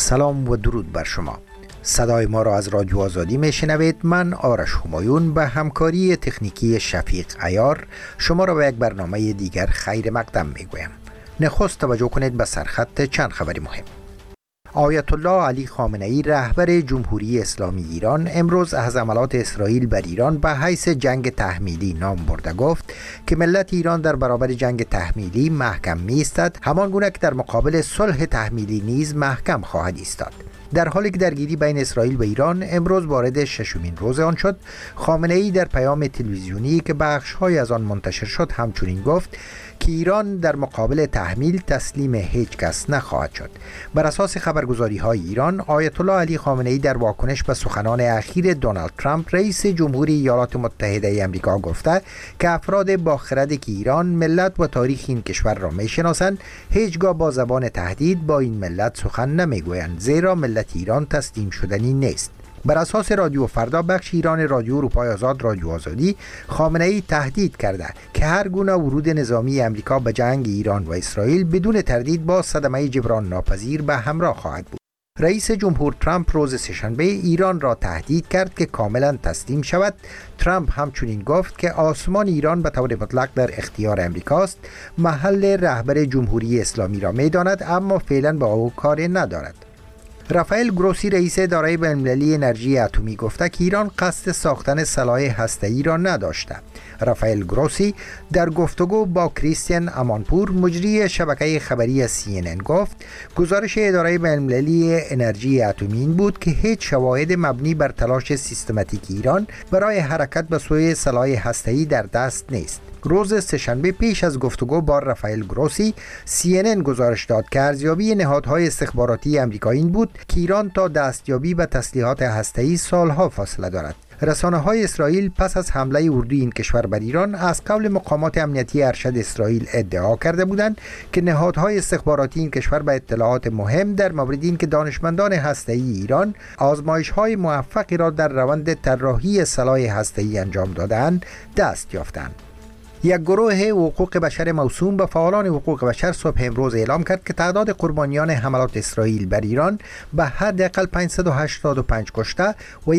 سلام و درود بر شما. صدای ما را از رادیو آزادی میشنوید. من آرش همایون به همکاری تکنیکی شفیق عیار شما را به یک برنامه دیگر خیر مقدم میگویم. نخست توجه کنید به سرخط چند خبری مهم. آیت الله علی خامنه ای رهبر جمهوری اسلامی ایران امروز از حملات اسرائیل بر ایران به حیث جنگ تحمیلی نام برده گفت که ملت ایران در برابر جنگ تحمیلی محکم می ایستد، همان گونه که در مقابل صلح تحمیلی نیز محکم خواهد ایستاد. در حالی که درگیری بین اسرائیل و ایران امروز وارد ششمین روز آن شد، خامنه ای در پیام تلویزیونی که بخش‌های از آن منتشر شد همچنین گفت که ایران در مقابل تحمیل تسلیم هیچ کس نخواهد شد. بر اساس خبرگزاری‌های ایران، آیت الله علی خامنه ای در واکنش به سخنان اخیر دونالد ترامپ رئیس جمهوری ایالات متحده آمریکا گفته که افراد با خرد که ایران، ملت و تاریخ این کشور را می‌شناسند، هیچگاه با زبان تهدید با این ملت سخن نمی‌گویند، زیرا ملت ایران تسلیم شدنی نیست. بر اساس رادیو فردا بخش ایران رادیو اروپای آزاد رادیو آزادی، خامنه ای تهدید کرده که هر گونه ورود نظامی امریکا به جنگ ایران و اسرائیل بدون تردید با صدمه جبران ناپذیر به همراه خواهد بود. رئیس جمهور ترامپ روز سه‌شنبه ایران را تهدید کرد که کاملا تسلیم شود. ترامپ همچنین گفت که آسمان ایران به طور مطلق در اختیار امریکاست، محل رهبر جمهوری اسلامی را می‌داند اما فعلا با او کاری ندارد. رافائل گروسی رئیس اداره بین‌المللی انرژی اتمی گفته که ایران قصد ساختن سلاح هسته‌ای را نداشته. رافائل گروسی در گفتگو با کریستین امانپور مجری شبکه خبری CNN گفت گزارش اداره بین‌المللی انرژی اتمی این بود که هیچ شواهد مبنی بر تلاش سیستماتیک ایران برای حرکت به سوی سلاح هسته‌ای در دست نیست. روز سه‌شنبه پیش از گفتگو با رافائل گروسی، CNN گزارش داد که ارزیابی نهادهای استخباراتی آمریکایی این بود که ایران تا دستیابی به تسلیحات هسته‌ای سالها فاصله دارد. رسانه‌های اسرائیل پس از حمله اردوی این کشور بر ایران از قول مقامات امنیتی ارشد اسرائیل ادعا کرده بودند که نهادهای استخباراتی این کشور به اطلاعات مهم در مورد این که دانشمندان هسته‌ای ایران آزمایش‌های موفقی را در روند طراحی سلاح هسته‌ای انجام دادند دست یافتند. یک گروه حقوق بشر موسوم به فعالان حقوق بشر صبح امروز اعلام کرد که تعداد قربانیان حملات اسرائیل بر ایران به حداقل 585 کشته و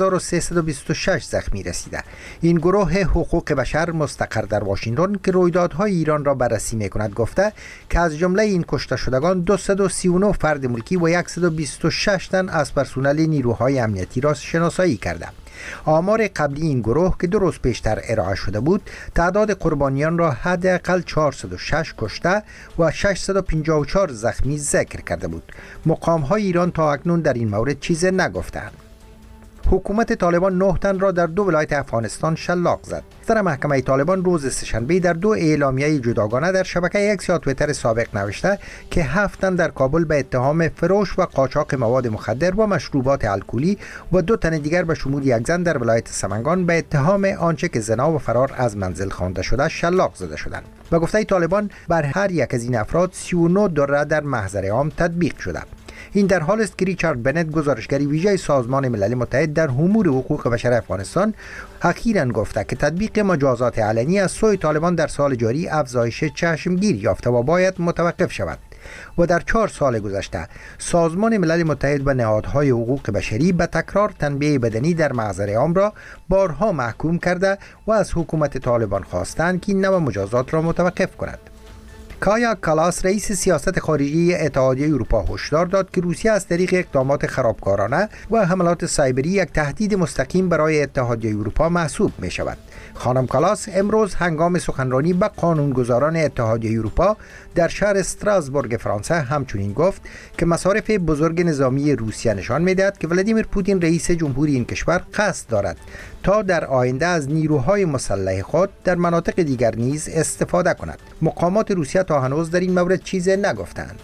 1326 زخمی رسیده. این گروه حقوق بشر مستقر در واشنگتن که رویدادهای ایران را بررسی می‌کند گفته که از جمله این کشته شدگان 239 فرد ملکی و 126 تن از پرسنل نیروهای امنیتی را شناسایی کرده. آمار قبلی این گروه که 2 روز پیشتر ارائه شده بود تعداد قربانیان را حداقل 406 کشته و 654 زخمی ذکر کرده بود. مقام‌های ایران تا اکنون در این مورد چیزی نگفتند. حکومت طالبان 9 تن را در 2 ولایت افغانستان شلاق زد. صدر محکمه طالبان روز سه‌شنبه در 2 اعلامیه جداگانه در شبکه X یا توییتر سابق نوشته که 7 تن در کابل به اتهام فروش و قاچاق مواد مخدر و مشروبات الکلی و 2 تن دیگر به شمول یک زن در ولایت سمنگان به اتهام آنچه که زنا و فرار از منزل خوانده شده شلاق زده شدند. به گفته طالبان بر هر یک از این افراد 39 دره در محضر عام تطبیق شده. این در حال است که ریچارد بنت گزارشگری ویژه سازمان ملل متحد در امور حقوق بشر افغانستان اخیراً گفته که تطبیق مجازات علنی از سوی طالبان در سال جاری افزایش چشمگیر یافته و باید متوقف شود. و در 4 سال گذشته سازمان ملل متحد به نهادهای حقوق بشری به تکرار تنبیه بدنی در محضر عام را بارها محکوم کرده و از حکومت طالبان خواستند که این نوع مجازات را متوقف کند. کایا کالاس رئیس سیاست خارجی اتحادیه اروپا هشدار داد که روسیه از طریق اقدامات خرابکارانه و حملات سایبری یک تهدید مستقیم برای اتحادیه اروپا محسوب می شود. خانم کالاس امروز هنگام سخنرانی به قانونگذاران اتحادیه اروپا در شهر استراسبورگ فرانسه همچنین گفت که مصارف بزرگ نظامی روسیه نشان می‌دهد که ولادیمیر پوتین رئیس جمهوری این کشور قصد دارد تا در آینده از نیروهای مسلح خود در مناطق دیگر نیز استفاده کند. مقامات روسیه تا هنوز در این مورد چیزی نگفتند.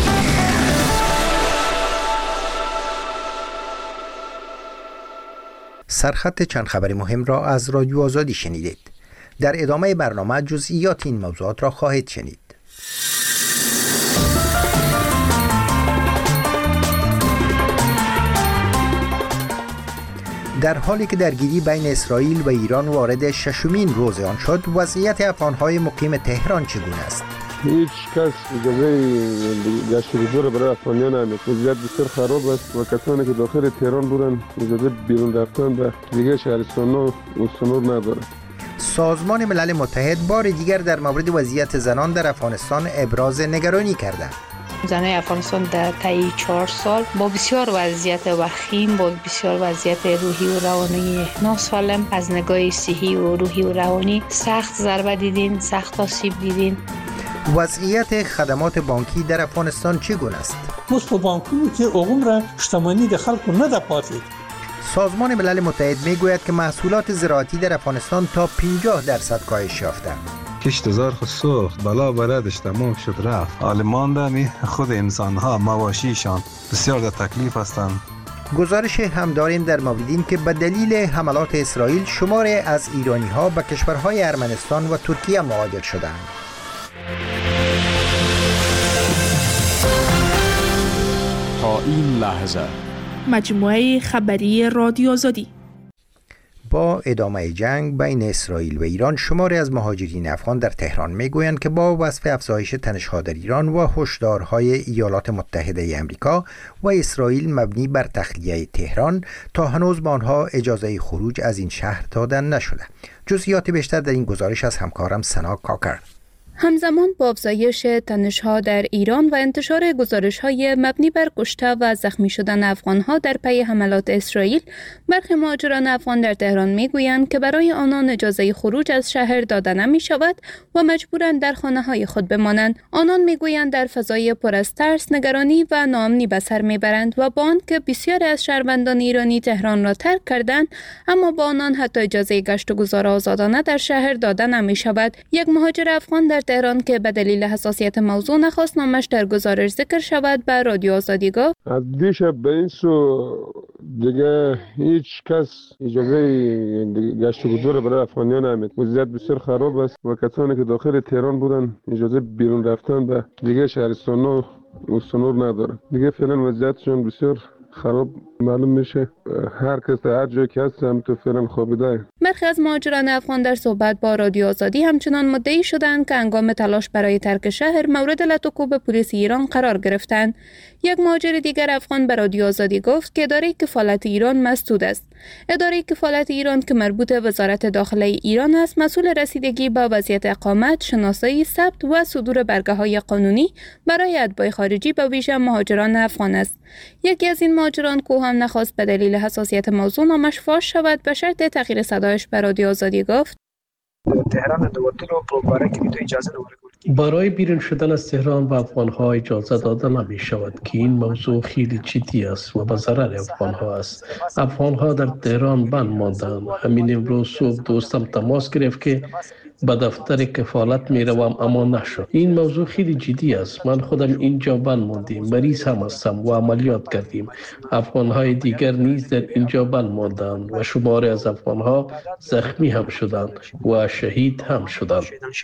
سرخط چند خبر مهم را از رادیو آزادی شنیدید. در ادامه برنامه جزئیات این موضوعات را خواهید شنید. در حالی که درگیری بین اسرائیل و ایران وارد ششمین روز آن شد، وضعیت افغان‌های مقیم تهران چگونه است؟ هیچ کس اجازه گشت و گذار برای افغانیان نمیده. وضعیت بسیار خراب است و کسانی که داخل تهران بودن اجازه بیرون رفتن به دیگه شهرستان‌ها و سنور نداره. سازمان ملل متحد بار دیگر در مورد وضعیت زنان در افغانستان ابراز نگرانی کرده. زنان افغانستان در طی 4 سال با بسیار وضعیت وخیم، با بسیار وضعیت روحی و روانی ناسالم از نگاه صحی و روحی و روانی سخت ضربه دیدین، سخت آسیب دیدین. وضعیت خدمات بانکی در افغانستان چگونه است؟ موږ په بانکونو کې عمره شتمنۍ د خلکو نه ده پاتې. سازمان ملل متحد میگوید که محصولات زراعتی در افغانستان تا 50% کاهش یافته. کشتزار خود سوخت، بلا بردش تمام شد رفت. حال ماندنی خود انسانها مواشیشان بسیار در تکلیف هستند. گزارش هم داریم در مورد این که به دلیل حملات اسرائیل شماری از ایرانی ها به کشورهای ارمنستان و ترکیه مهاجر شدند. تا این لحظه مجموعه خبری رادیو آزادی. با ادامه جنگ بین اسرائیل و ایران، شماری از مهاجرین افغان در تهران میگویند که با وصف افزایش تنش‌ها در ایران و هشدارهای ایالات متحده آمریکا و اسرائیل مبنی بر تخلیه تهران، تا هنوز به آنها اجازه خروج از این شهر داده نشده. جزئیات بیشتر در این گزارش از همکارم سنا کاکر. همزمان با افزایش تنش‌ها در ایران و انتشار گزارش‌های مبنی بر کشته و زخمی شدن افغان‌ها در پی حملات اسرائیل، برخی مهاجران افغان در تهران می‌گویند که برای آنان اجازه خروج از شهر داده نمی‌شود و مجبورند در خانه‌های خود بمانند. آنان می‌گویند در فضای پر از ترس، نگرانی و ناامنی به سر می‌برند و با آنکه بسیاری از شهروندان ایرانی تهران را ترک کردند، اما با آنان حتی اجازه گشت و گذار آزادانه در شهر داده نمی‌شود. یک مهاجر افغان در تهران که به دلیل حساسیت موضوع نخواست نامش در گزارش ذکر شود، به رادیو آزادی گفت: از دیشب به این سو دیگه هیچ کس اجازه گشت و گذار برای افغانیان نمیده. وضعیت بسیار خراب است و کسانی که داخل تهران بودن اجازه بیرون رفتن به دیگه شهرستان‌ها و سنور نداره. دیگه فعلا وضعیتشون بسیار خراب معلوم میشه. هر کس هر جایی که هست هم تو فعلا خوابیده. برخی از مهاجران افغان در صحبت با رادیو آزادی همچنان مدعی شدند که هنگام تلاش برای ترک شهر مورد لط و کوب پلیس ایران قرار گرفتند. یک مهاجر دیگر افغان به رادیو آزادی گفت که اداره کفالت ایران مسدود است. اداره کفالت ایران که مربوط به وزارت داخله ایران است، مسئول رسیدگی به وضعیت اقامت، شناسایی، ثبت و صدور برگه‌های قانونی برای اتباع خارجی به ویژه مهاجران افغان است. یکی از این مهاجران که هم نخواست به دلیل حساسیت موضوع نامش فاش شود، به شرط تغییر صدایش به رادیو آزادی گفت: تهران دوتلو پروپاره که تو اجازه نمی‌دهد. برای بیرون شدن از تهران به افغان‌ها اجازه داده نمی‌شود که این موضوع خیلی جدی است و به ضرر افغان‌ها است. افغان‌ها در تهران بند ماندند. همین امروز صبح دوستم تماس گرفت که به دفتر کفالت میروم اما نشد. این موضوع خیلی جدی است. من خودم اینجا بند ماندیم، مریض هم هستم و عملیات کردیم. افغان‌های دیگر نیز در اینجا بند ماندند و شماری از افغان‌ها زخمی هم شدند و شهید هم شدند.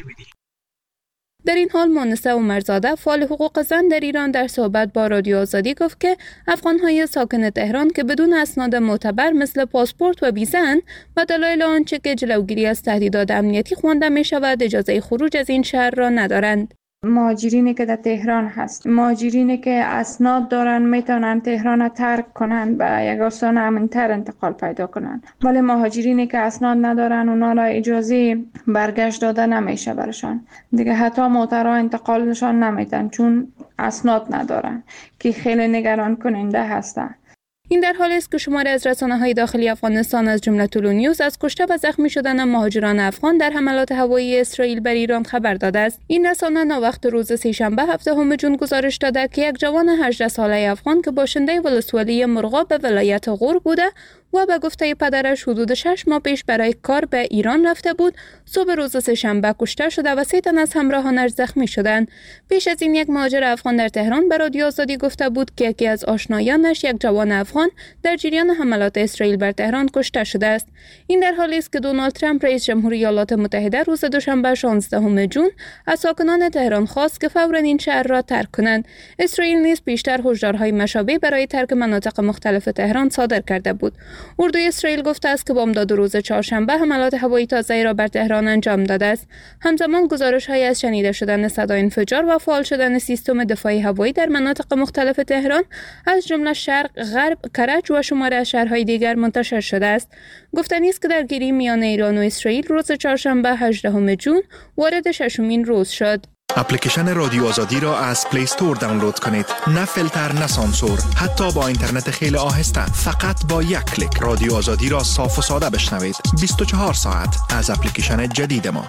در این حال مونسه عمرزاده، فعال حقوق زن در ایران، در صحبت با رادیو آزادی گفت که افغان‌های ساکن تهران که بدون اسناد معتبر مثل پاسپورت و ویزا و دلایل آنچه که جلوگیری از تهدیدات امنیتی خوانده می‌شود، اجازه خروج از این شهر را ندارند. مهاجرینی که در تهران هست، مهاجرینی که اسناد دارن میتونن تهران ترک کنن، به یک آستان امن‌تر انتقال پیدا کنن، ولی مهاجرینی که اسناد ندارن اونا را اجازه برگشت داده نمیشه برشان. دیگه حتی موترها انتقالشان نمیدن چون اسناد ندارن، که خیلی نگران کننده هستن. این در حالی است که شماری از رسانه‌های داخلی افغانستان از جمله طلوع نیوز از کشته و زخمی شدن مهاجران افغان در حملات هوایی اسرائیل بر ایران خبر داده است. این رسانه ناوقت روز سه‌شنبه 7 جون گزارش داده که یک جوان 18 ساله افغان که باشنده ولسوالی مرغاب به ولایت غور بوده و به گفته پدرش حدود 6 ماه پیش برای کار به ایران رفته بود، صبح روز سه‌شنبه کشته شده و 3 تن از همراهانش زخمی شدند. پیش از این یک مهاجر افغان در تهران به رادیو آزادی گفته بود که یکی از آشنایانش، یک جوان افغان، در جریان حملات اسرائیل بر تهران کشته شده است. این در حالی است که دونالد ترامپ رئیس جمهوری ایالات متحده روز دوشنبه 16 جون از ساکنان تهران خواست که فوراً این شهر را ترک کنند. اسرائیل نیز پیشتر هشدارهای مشابه برای ترک مناطق مختلف تهران صادر کرده بود. اردوی اسرائیل گفته است که بامداد روز چهارشنبه حملات هوایی تازه‌ای را بر تهران انجام داده است. همزمان گزارش‌هایی از شنیده شدن صدای انفجار و فعال شدن سیستم دفاعی هوایی در مناطق مختلف تهران از جمله شرق، غرب، کرج و شماره از شهرهای دیگر منتشر شده است. گفتنی است که درگیری میان ایران و اسرائیل روز چهارشنبه 18 جون وارد ششمین روز شد. اپلیکیشن رادیو آزادی را از پلی استور دانلود کنید. نه فیلتر، نه سانسور، حتی با اینترنت خیلی آهسته. فقط با یک کلیک رادیو آزادی را صاف و ساده بشنوید. 24 ساعت از اپلیکیشن جدید ما.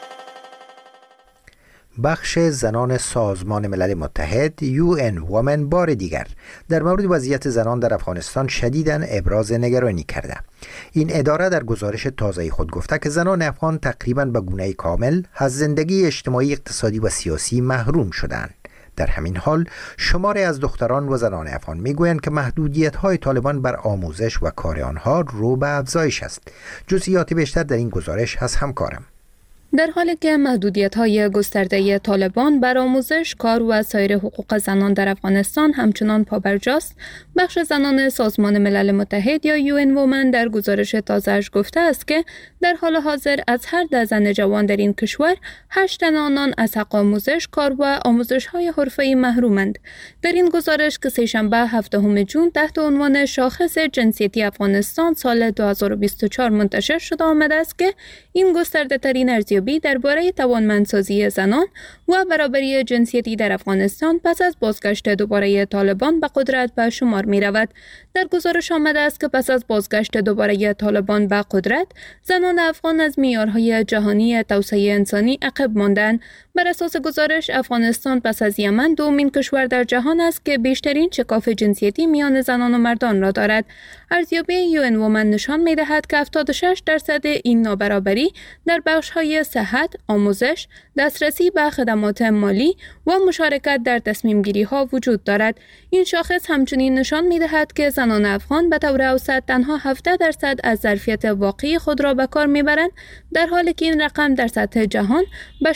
بخش زنان سازمان ملل متحد UN Women بار دیگر در مورد وضعیت زنان در افغانستان شدیداً ابراز نگرانی کرده. این اداره در گزارش تازه خود گفته که زنان افغان تقریباً به گونه کامل از زندگی اجتماعی، اقتصادی و سیاسی محروم شدند. در همین حال شماری از دختران و زنان افغان میگویند که محدودیت‌های طالبان بر آموزش و کار آنها رو به افزایش است. جزئیات بیشتر در این گزارش از همکارم. در حالی که محدودیت‌های گسترده طالبان بر آموزش، کار و سایر حقوق زنان در افغانستان همچنان پابرجاست، بخش زنان سازمان ملل متحد یا UN Women در گزارش تازه‌اش گفته است که در حال حاضر از هر 10 زن جوان در این کشور 8 تن آنان از حق آموزش، کار و آموزش‌های حرفه‌ای محرومند. در این گزارش که سه‌شنبه 7 جون تحت عنوان شاخص جنسیتی افغانستان سال 2024 منتشر شده آمده است که این گسترده‌ترین ارزیابی درباره توانمندسازی زنان و برابری جنسیتی در افغانستان پس از بازگشت دوباره طالبان به قدرت به شمار می رود. در گزارش آمده است که پس از بازگشت دوباره طالبان به قدرت، زنان افغان از معیارهای جهانی توسعه انسانی عقب ماندند. بر اساس گزارش، افغانستان پس از یمن دومین کشور در جهان است که بیشترین شکاف جنسیتی میان زنان و مردان را دارد. ارزیابی UN Women نشان می‌دهد که 76% این نابرابری در بخش‌های صحت، آموزش، دسترسی به خدمات مالی و مشارکت در تصمیم‌گیری‌ها وجود دارد. این شاخص همچنین نشان می‌دهد که زنان افغان به طور اوسط تنها 17% از ظرفیت واقعی خود را به کار می‌برند، در حالی که این رقم در سطح جهان به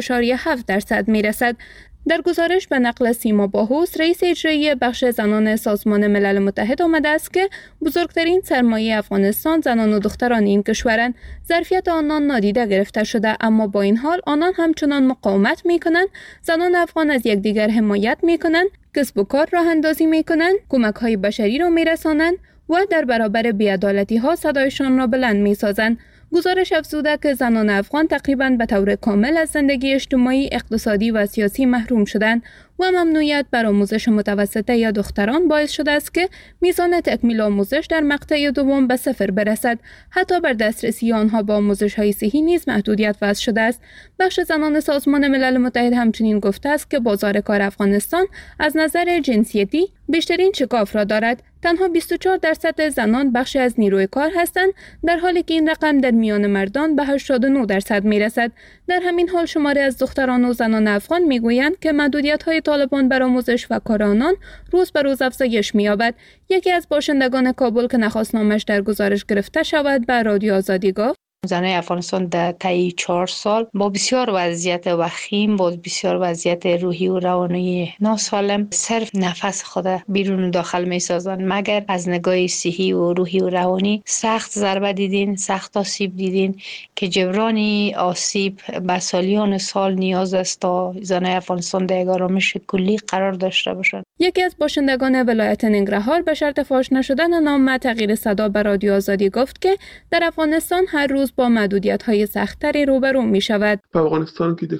60.7% می‌رسد. در گزارش به نقل سیما باهوس، رئیس اجرایی بخش زنان سازمان ملل متحد آمده است که بزرگترین سرمایه افغانستان زنان و دختران این کشورند. ظرفیت آنان نادیده گرفته شده، اما با این حال آنان همچنان مقاومت می‌کنند. زنان افغان از یکدیگر حمایت می‌کنند، کسب و کار راه اندازی می‌کنند، کمک‌های بشری را می‌رسانند و در برابر بی‌عدالتی‌ها صدایشان را بلند می‌سازند. گزارش افزوده که زنان افغان تقریباً به طور کامل از زندگی اجتماعی، اقتصادی و سیاسی محروم شدند و ممنوعیت بر آموزش متوسطه یا دختران باعث شده است که میزان تکمیل آموزش در مقطع دوم به 0 برسد. حتی بر دسترسی آنها به آموزش‌های صحی نیز محدودیت وضع شده است. بخش زنان سازمان ملل متحد همچنین گفته است که بازار کار افغانستان از نظر جنسیتی بیشترین شکاف را دارد. تنها 24% زنان بخشی از نیروی کار هستند، در حالی که این رقم در میان مردان به 89% میرسد. در همین حال شماری از دختران و زنان افغان میگویند که محدودیت‌های طالبان بر آموزش و کار آنان روز به روز افزایش می‌یابد. یکی از باشندگان کابل که نخواست نامش در گزارش گرفته شود به رادیو آزادی گفت: زنای افغانستان در طی 4 سال با بسیار وضعیت وخیم، با بسیار وضعیت روحی و روانی ناسالم صرف نفس خود بیرون و داخل می سازند، مگر از نگاه صحی و روحی و روانی سخت ضربه دیدین، سخت آسیب دیدین که جبران آسیب به سالیان سال نیاز است تا زنای افغانستان در یک آرامش کلی قرار داشته باشند. یکی از باشندگان ولایت ننگرهار به شرط فاش نشدن نام تغییر صدا به رادیو آزادی گفت که در افغانستان هر روز با محدودیت‌های سخت‌تری روبرو می‌شود. افغانستان که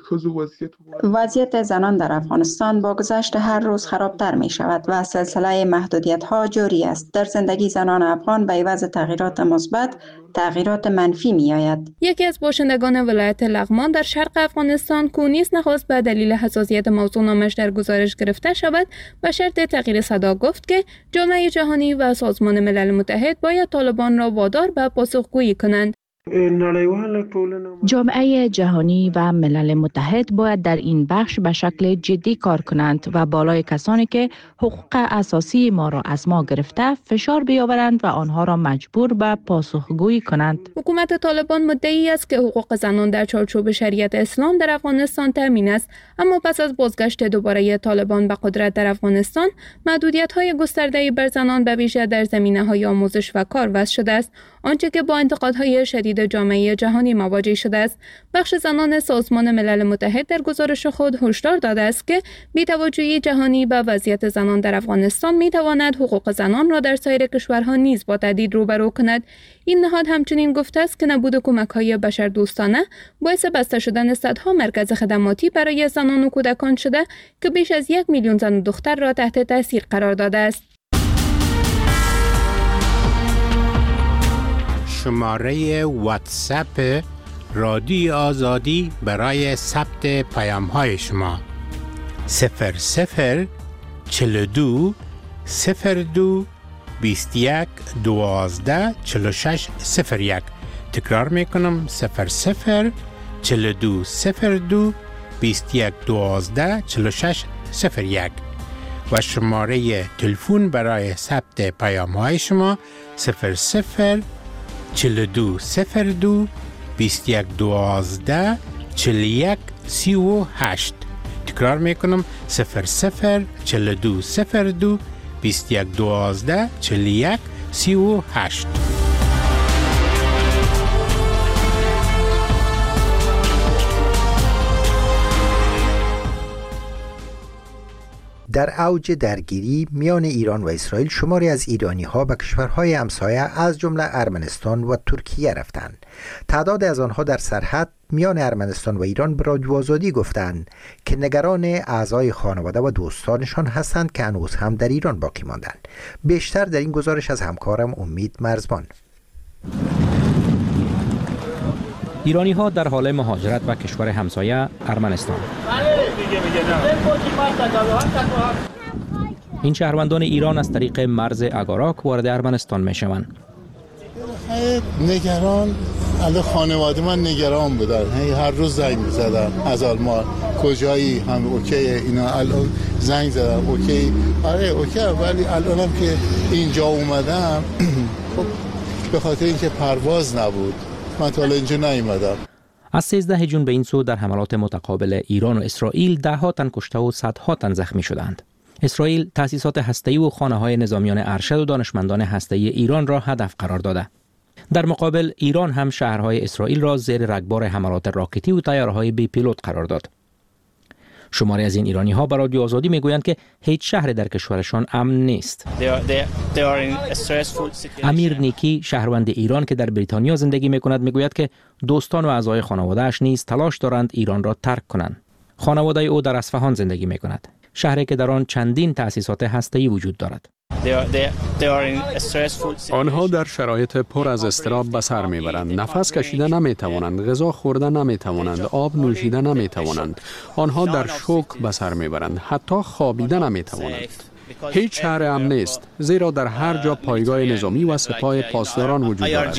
وضعیت زنان در افغانستان با گذشت هر روز خرابتر می‌شود و سلسله محدودیت‌ها جاری است. در زندگی زنان افغان به عوض تغییرات مثبت، تغییرات منفی می‌آید. یکی از باشندگان ولایت لغمان در شرق افغانستان که نیز نخواست به دلیل حساسیت موضوع نامش در گزارش گرفته شود به شرط تغییر صدا گفت که جامعه جهانی و سازمان ملل متحد باید طالبان را وادار به پاسخگویی کنند. جامعه جهانی و ملل متحد باید در این بخش به شکل جدی کار کنند و بالای کسانی که حقوق اساسی ما را از ما گرفته فشار بیاورند و آنها را مجبور به پاسخگویی کنند. حکومت طالبان مدعی است که حقوق زنان در چارچوب شریعت اسلام در افغانستان تامین است، اما پس از بازگشت دوباره طالبان به قدرت در افغانستان، محدودیت‌های گسترده‌ای بر زنان به ویژه در زمینه‌های آموزش و کار وضع شده است، آنچه که با انتقادهای شدید جامعه جهانی مواجه شده است. بخش زنان سازمان ملل متحد در گزارش خود هشدار داده است که بی‌توجهی جهانی به وضعیت زنان در افغانستان می‌تواند حقوق زنان را در سایر کشورها نیز با تهدید روبرو کند. این نهاد همچنین گفته است که نبود کمک‌های بشردوستانه باعث بسته شدن صدها مرکز خدماتی برای زنان و کودکان شده که بیش از 1 میلیون زن و دختر را تحت تاثیر قرار داده است. شماره واتساپ رادیو آزادی برای ثبت پیام‌های شما 00 42 02 21 12 46 01. تکرار میکنم 00 42 02 21 12 46 01 و شماره تلفن برای ثبت پیام‌های شما 00 42 02 21 12 41 38. تکرار میکنم 00 42 02 21 12 41 38. در اوج درگیری میان ایران و اسرائیل شماری از ایرانی‌ها به کشورهای همسایه از جمله ارمنستان و ترکیه رفتند. تعداد از آنها در سرحد میان ارمنستان و ایران به رادیو آزادی گفتند که نگران اعضای خانواده و دوستانشان هستند که هنوز هم در ایران باقی ماندند. بیشتر در این گزارش از همکارم امید مرزبان. ایرانی‌ها در حال مهاجرت به کشور همسایه ارمنستان. این شهروندان ایران از طریق مرز اگاراک وارد ارمنستان میشوند. نگران، الان خانواده من نگران بودن، هر روز زنگ می‌زدن از آلمان کجایی، هم اوکی، اینا الان زنگ زدن اوکی، آره اوکی، ولی الانم که اینجا اومدم خب به خاطر اینکه پرواز نبود من تا اینجا نیومدم. از 13 جون به این سو در حملات متقابل ایران و اسرائیل 10 تن کشته و 100 تن زخمی شدند. اسرائیل تأسیسات هسته‌ای و خانه‌های نظامیان ارشد و دانشمندان هسته‌ای ایران را هدف قرار داده. در مقابل ایران هم شهرهای اسرائیل را زیر رگبار حملات راکتی و طیاره‌های بی پیلوت قرار داد. شماری از این ایرانی‌ها به رادیو آزادی میگویند که هیچ شهری در کشورشان امن نیست. امیر نیکی شهروند ایران که در بریتانیا زندگی میکند میگوید که دوستان و اعضای خانواده‌اش نیز تلاش دارند ایران را ترک کنند. خانواده او در اصفهان زندگی میکند، شهری که در آن چندین تأسیسات هسته‌ای وجود دارد. آنها در شرایط پر از اضطراب به سر میبرند. نفس کشیدن نمیتوانند، غذا خوردن نمیتوانند، آب نوشیدن نمیتوانند. آنها در شوک به سر میبرند، حتی خوابیدن نمیتوانند. هیچ شهر امن نیست، زیرا در هر جا پایگاه نظامی و سپاه پاسداران وجود دارد.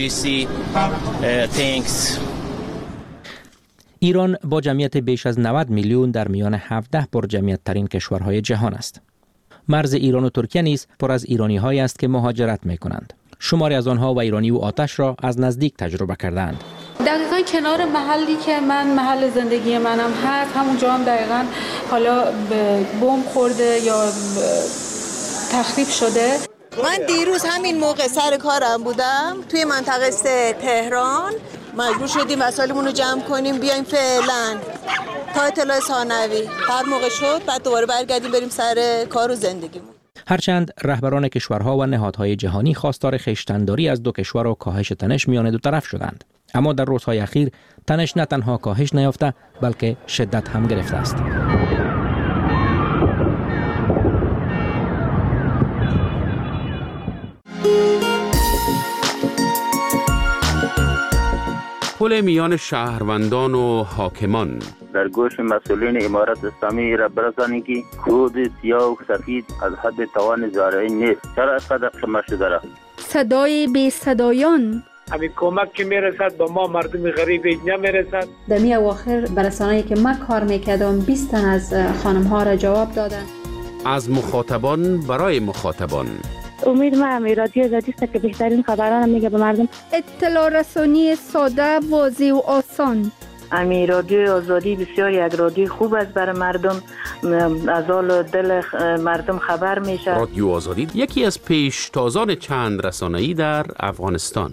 ایران با جمعیت بیش از 90 میلیون در میان 17 پرجمعیت ترین کشورهای جهان است. مرز ایران و ترکیه نیز پر از ایرانی‌هایی است که مهاجرت می‌کنند. شماری از آنها و ایرانی و آتش را از نزدیک تجربه کردند. دقیقاً کنار محلی که محل زندگی منم هست، همونجا هم دقیقاً حالا بمب خورده یا تخریب شده. من دیروز همین موقع سر کارم بودم توی منطقه 3 تهران، مجبور شدیم وسایلمون رو جمع کنیم بیایم فعلا تا اطلاع ثانوی، هر موقع شد بعد دوباره برگردیم بریم سر کار و زندگیمون. هرچند رهبران کشورها و نهادهای جهانی خواستار خویشتن‌داری از دو کشور و کاهش تنش میان دو طرف شدند، اما در روزهای اخیر تنش نه تنها کاهش نیافته بلکه شدت هم گرفته است. پل میان شهروندان و حاکمان. در گوش مسئولین امارت اسلامی را برسانید که کود سیاه و سفید از حد توان زارعین نیست. چرا اینقدر شما شده را؟ صدای بی صدایان. همین کمک که میرسد به ما مردم غریب نمیرسد. در می اواخر برسانه‌ای که من کار میکردم 20 تن از خانم ها را جواب دادن. از مخاطبان برای مخاطبان. امید ما رادیو آزادی است که بهترین خبران میگه به مردم. اطلاع رسانی ساده، واضح و آسان. امی رادیو آزادی بسیار یک رادیو خوب است برای مردم، از حال دل مردم خبر میشه. رادیو آزادی یکی از پیشتازان چند رسانه‌ای در افغانستان.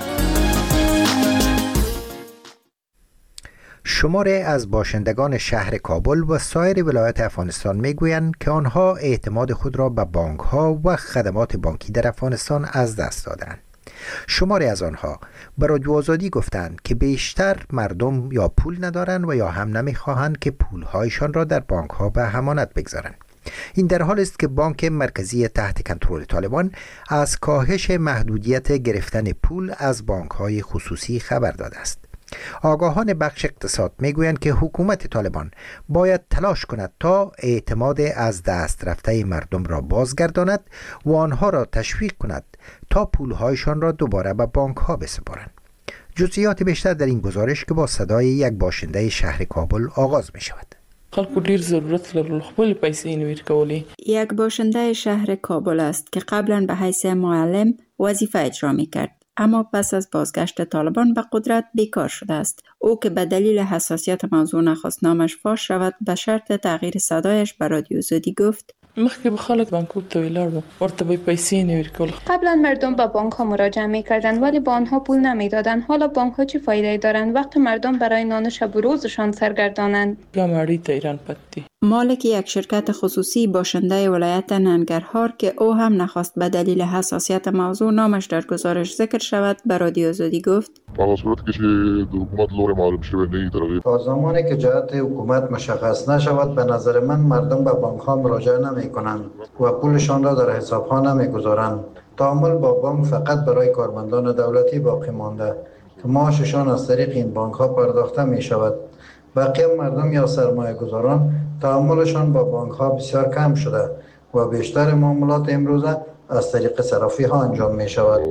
شماره از باشندگان شهر کابل و سایر ولایات افغانستان میگویند که آنها اعتماد خود را به بانک ها و خدمات بانکی در افغانستان از دست دادند. شماره از آنها به رادیو آزادی گفتند که بیشتر مردم یا پول ندارند و یا هم نمیخواهند که پولهایشان را در بانک ها به امانت بگذارند. این در حال است که بانک مرکزی تحت کنترل طالبان از کاهش محدودیت گرفتن پول از بانک های خصوصی خبر داده است. آگاهان بخش اقتصاد میگویند که حکومت طالبان باید تلاش کند تا اعتماد از دست رفته مردم را بازگرداند و آنها را تشویق کند تا پولهایشان را دوباره به بانک ها بسپارند. جزئیات بیشتر در این گزارش که با صدای یک باشنده شهر کابل آغاز می شود. خلکو ډیر ضرورت لرل خپل پیسې انویست کولی. یک باشنده شهر کابل است که قبلا به حیث معلم وظیفه اجرا می‌کرد، اما پس از بازگشت طالبان به قدرت بیکار شده است. او که به دلیل حساسیت موضوع نخواست نامش فاش شود، به شرط تغییر صدایش به رادیو آزادی گفت: مخکې به خلک بانکو ته ولاړ ورته به پیسې انویست کول. قبلا مردم به بانک ها مراجعه می‌کردند ولی به آنها پول نمی‌دادند. حالا بانک ها چه فایده‌ای دارند وقتی مردم برای نان شب و روزشان سرگردانند؟ مالک یک شرکت خصوصی باشنده ولایت ننگرهار که او هم نخواست به دلیل حساسیت موضوع نامش در گزارش ذکر شود، به رادیو آزادی گفت: با صورتی که حکومت لور معلوم شده نیست، تا زمانی که جهت حکومت مشخص نشود به نظر من مردم به بانک ها مراجعه نمی‌کنند و پولشان را در حساب ها نمی‌گذارند. تعامل با بانک فقط برای کارمندان دولتی باقی مانده که معاششان از طریق این بانک ها پرداخته می شود. بقیه مردم یا سرمایه گذاران تعاملشان با بانک ها بسیار کم شده و بیشتر معاملات امروزه از طریق صرافی ها انجام می شود.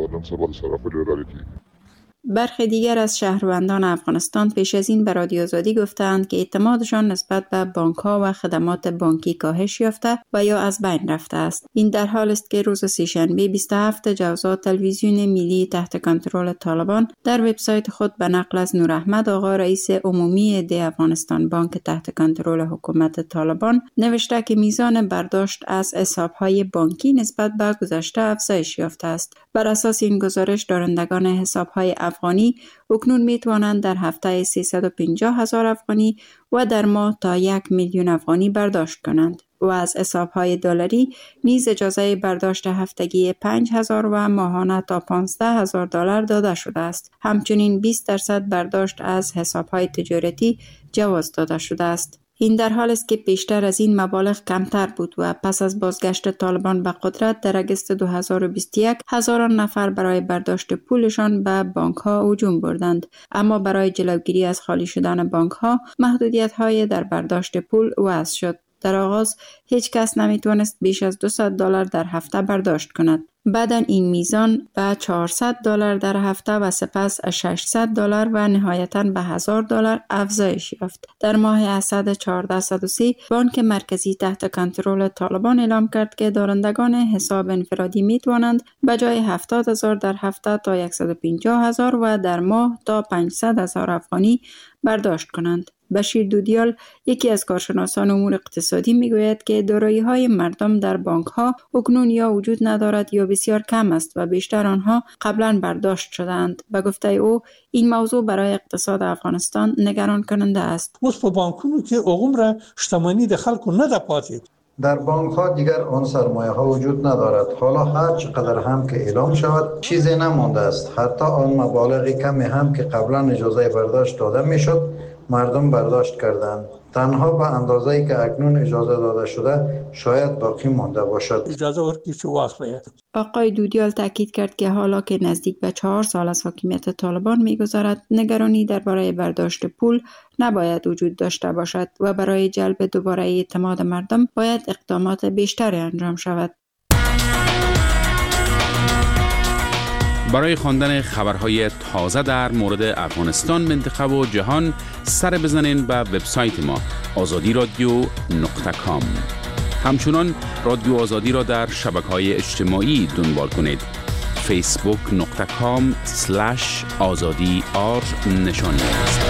برخی دیگر از شهروندان افغانستان پیش از این به رادیو آزادی گفتند که اعتمادشان نسبت به بانک ها و خدمات بانکی کاهش یافته و یا از بین رفته است. این در حال است که روز سه‌شنبه 27 جوزا تلویزیون ملی تحت کنترل طالبان در وبسایت خود به نقل از نور احمد آقا رئیس عمومی دی افغانستان بانک تحت کنترل حکومت طالبان نوشته که میزان برداشت از حساب‌های بانکی نسبت به گذشته افزایش یافته است. بر اساس این گزارش دارندگان حساب‌های افغانی اکنون میتوانند در هفته 350,000 افغانی و در ماه تا 1,000,000 افغانی برداشت کنند و از حساب‌های دلاری نیز اجازه برداشت هفتگی 5,000 و ماهانه تا 15,000 دلار داده شده است. همچنین 20% برداشت از حساب‌های تجارتی جواز داده شده است. این در حال است که پیشتر از این مبالغ کمتر بود و پس از بازگشت طالبان به قدرت در اگست 2021 هزاران نفر برای برداشت پولشان به بانک ها هجوم بردند، اما برای جلوگیری از خالی شدن بانک ها محدودیت های در برداشت پول وضع شد. در آغاز هیچ کس نمیتونست بیش از $200 در هفته برداشت کند. بعداً این میزان به $400 در هفته و سپس $600 و نهایتاً به $1,000 افزایش یافت. در ماه اسد 1403 بانک مرکزی تحت کنترل طالبان اعلام کرد که دارندگان حساب انفرادی میتوانند به جای 70,000 در هفته تا 150,000 و در ماه تا 500,000 افغانی برداشت کنند. بشیر دودیال یکی از کارشناسان امور اقتصادی میگوید که دارایی‌های مردم در بانک‌ها اکنون یا وجود ندارد یا بسیار کم است و بیشتر آنها قبلا برداشت شدند. به گفته او این موضوع برای اقتصاد افغانستان نگران کننده است. اوس په بانکونو کې عمره شتمنی د خلکو نه ده پاتې. در بانک ها دیگر آن سرمایه ها وجود ندارد. حالا هر چقدر هم که اعلام شود چیزی نمانده است. حتی آن مبالغ کمی هم که قبلا اجازه برداشت داده میشد مردم برداشت کردند. تنها به اندازه‌ای که اکنون اجازه داده شده شاید باقی مانده باشد. اجازه ورکړي چې واخلي. آقای دودیال تاکید کرد که حالا که نزدیک به 4 سال از حاکمیت طالبان می‌گذرد، نگرانی درباره برداشت پول نباید وجود داشته باشد و برای جلب دوباره اعتماد مردم باید اقدامات بیشتری انجام شود. برای خواندن خبرهای تازه در مورد افغانستان، منطقه و جهان سر بزنین به وبسایت ما azadiradio.com. همچنان رادیو آزادی را در شبکه‌های اجتماعی دنبال کنید. facebook.com/azadi نشانی است.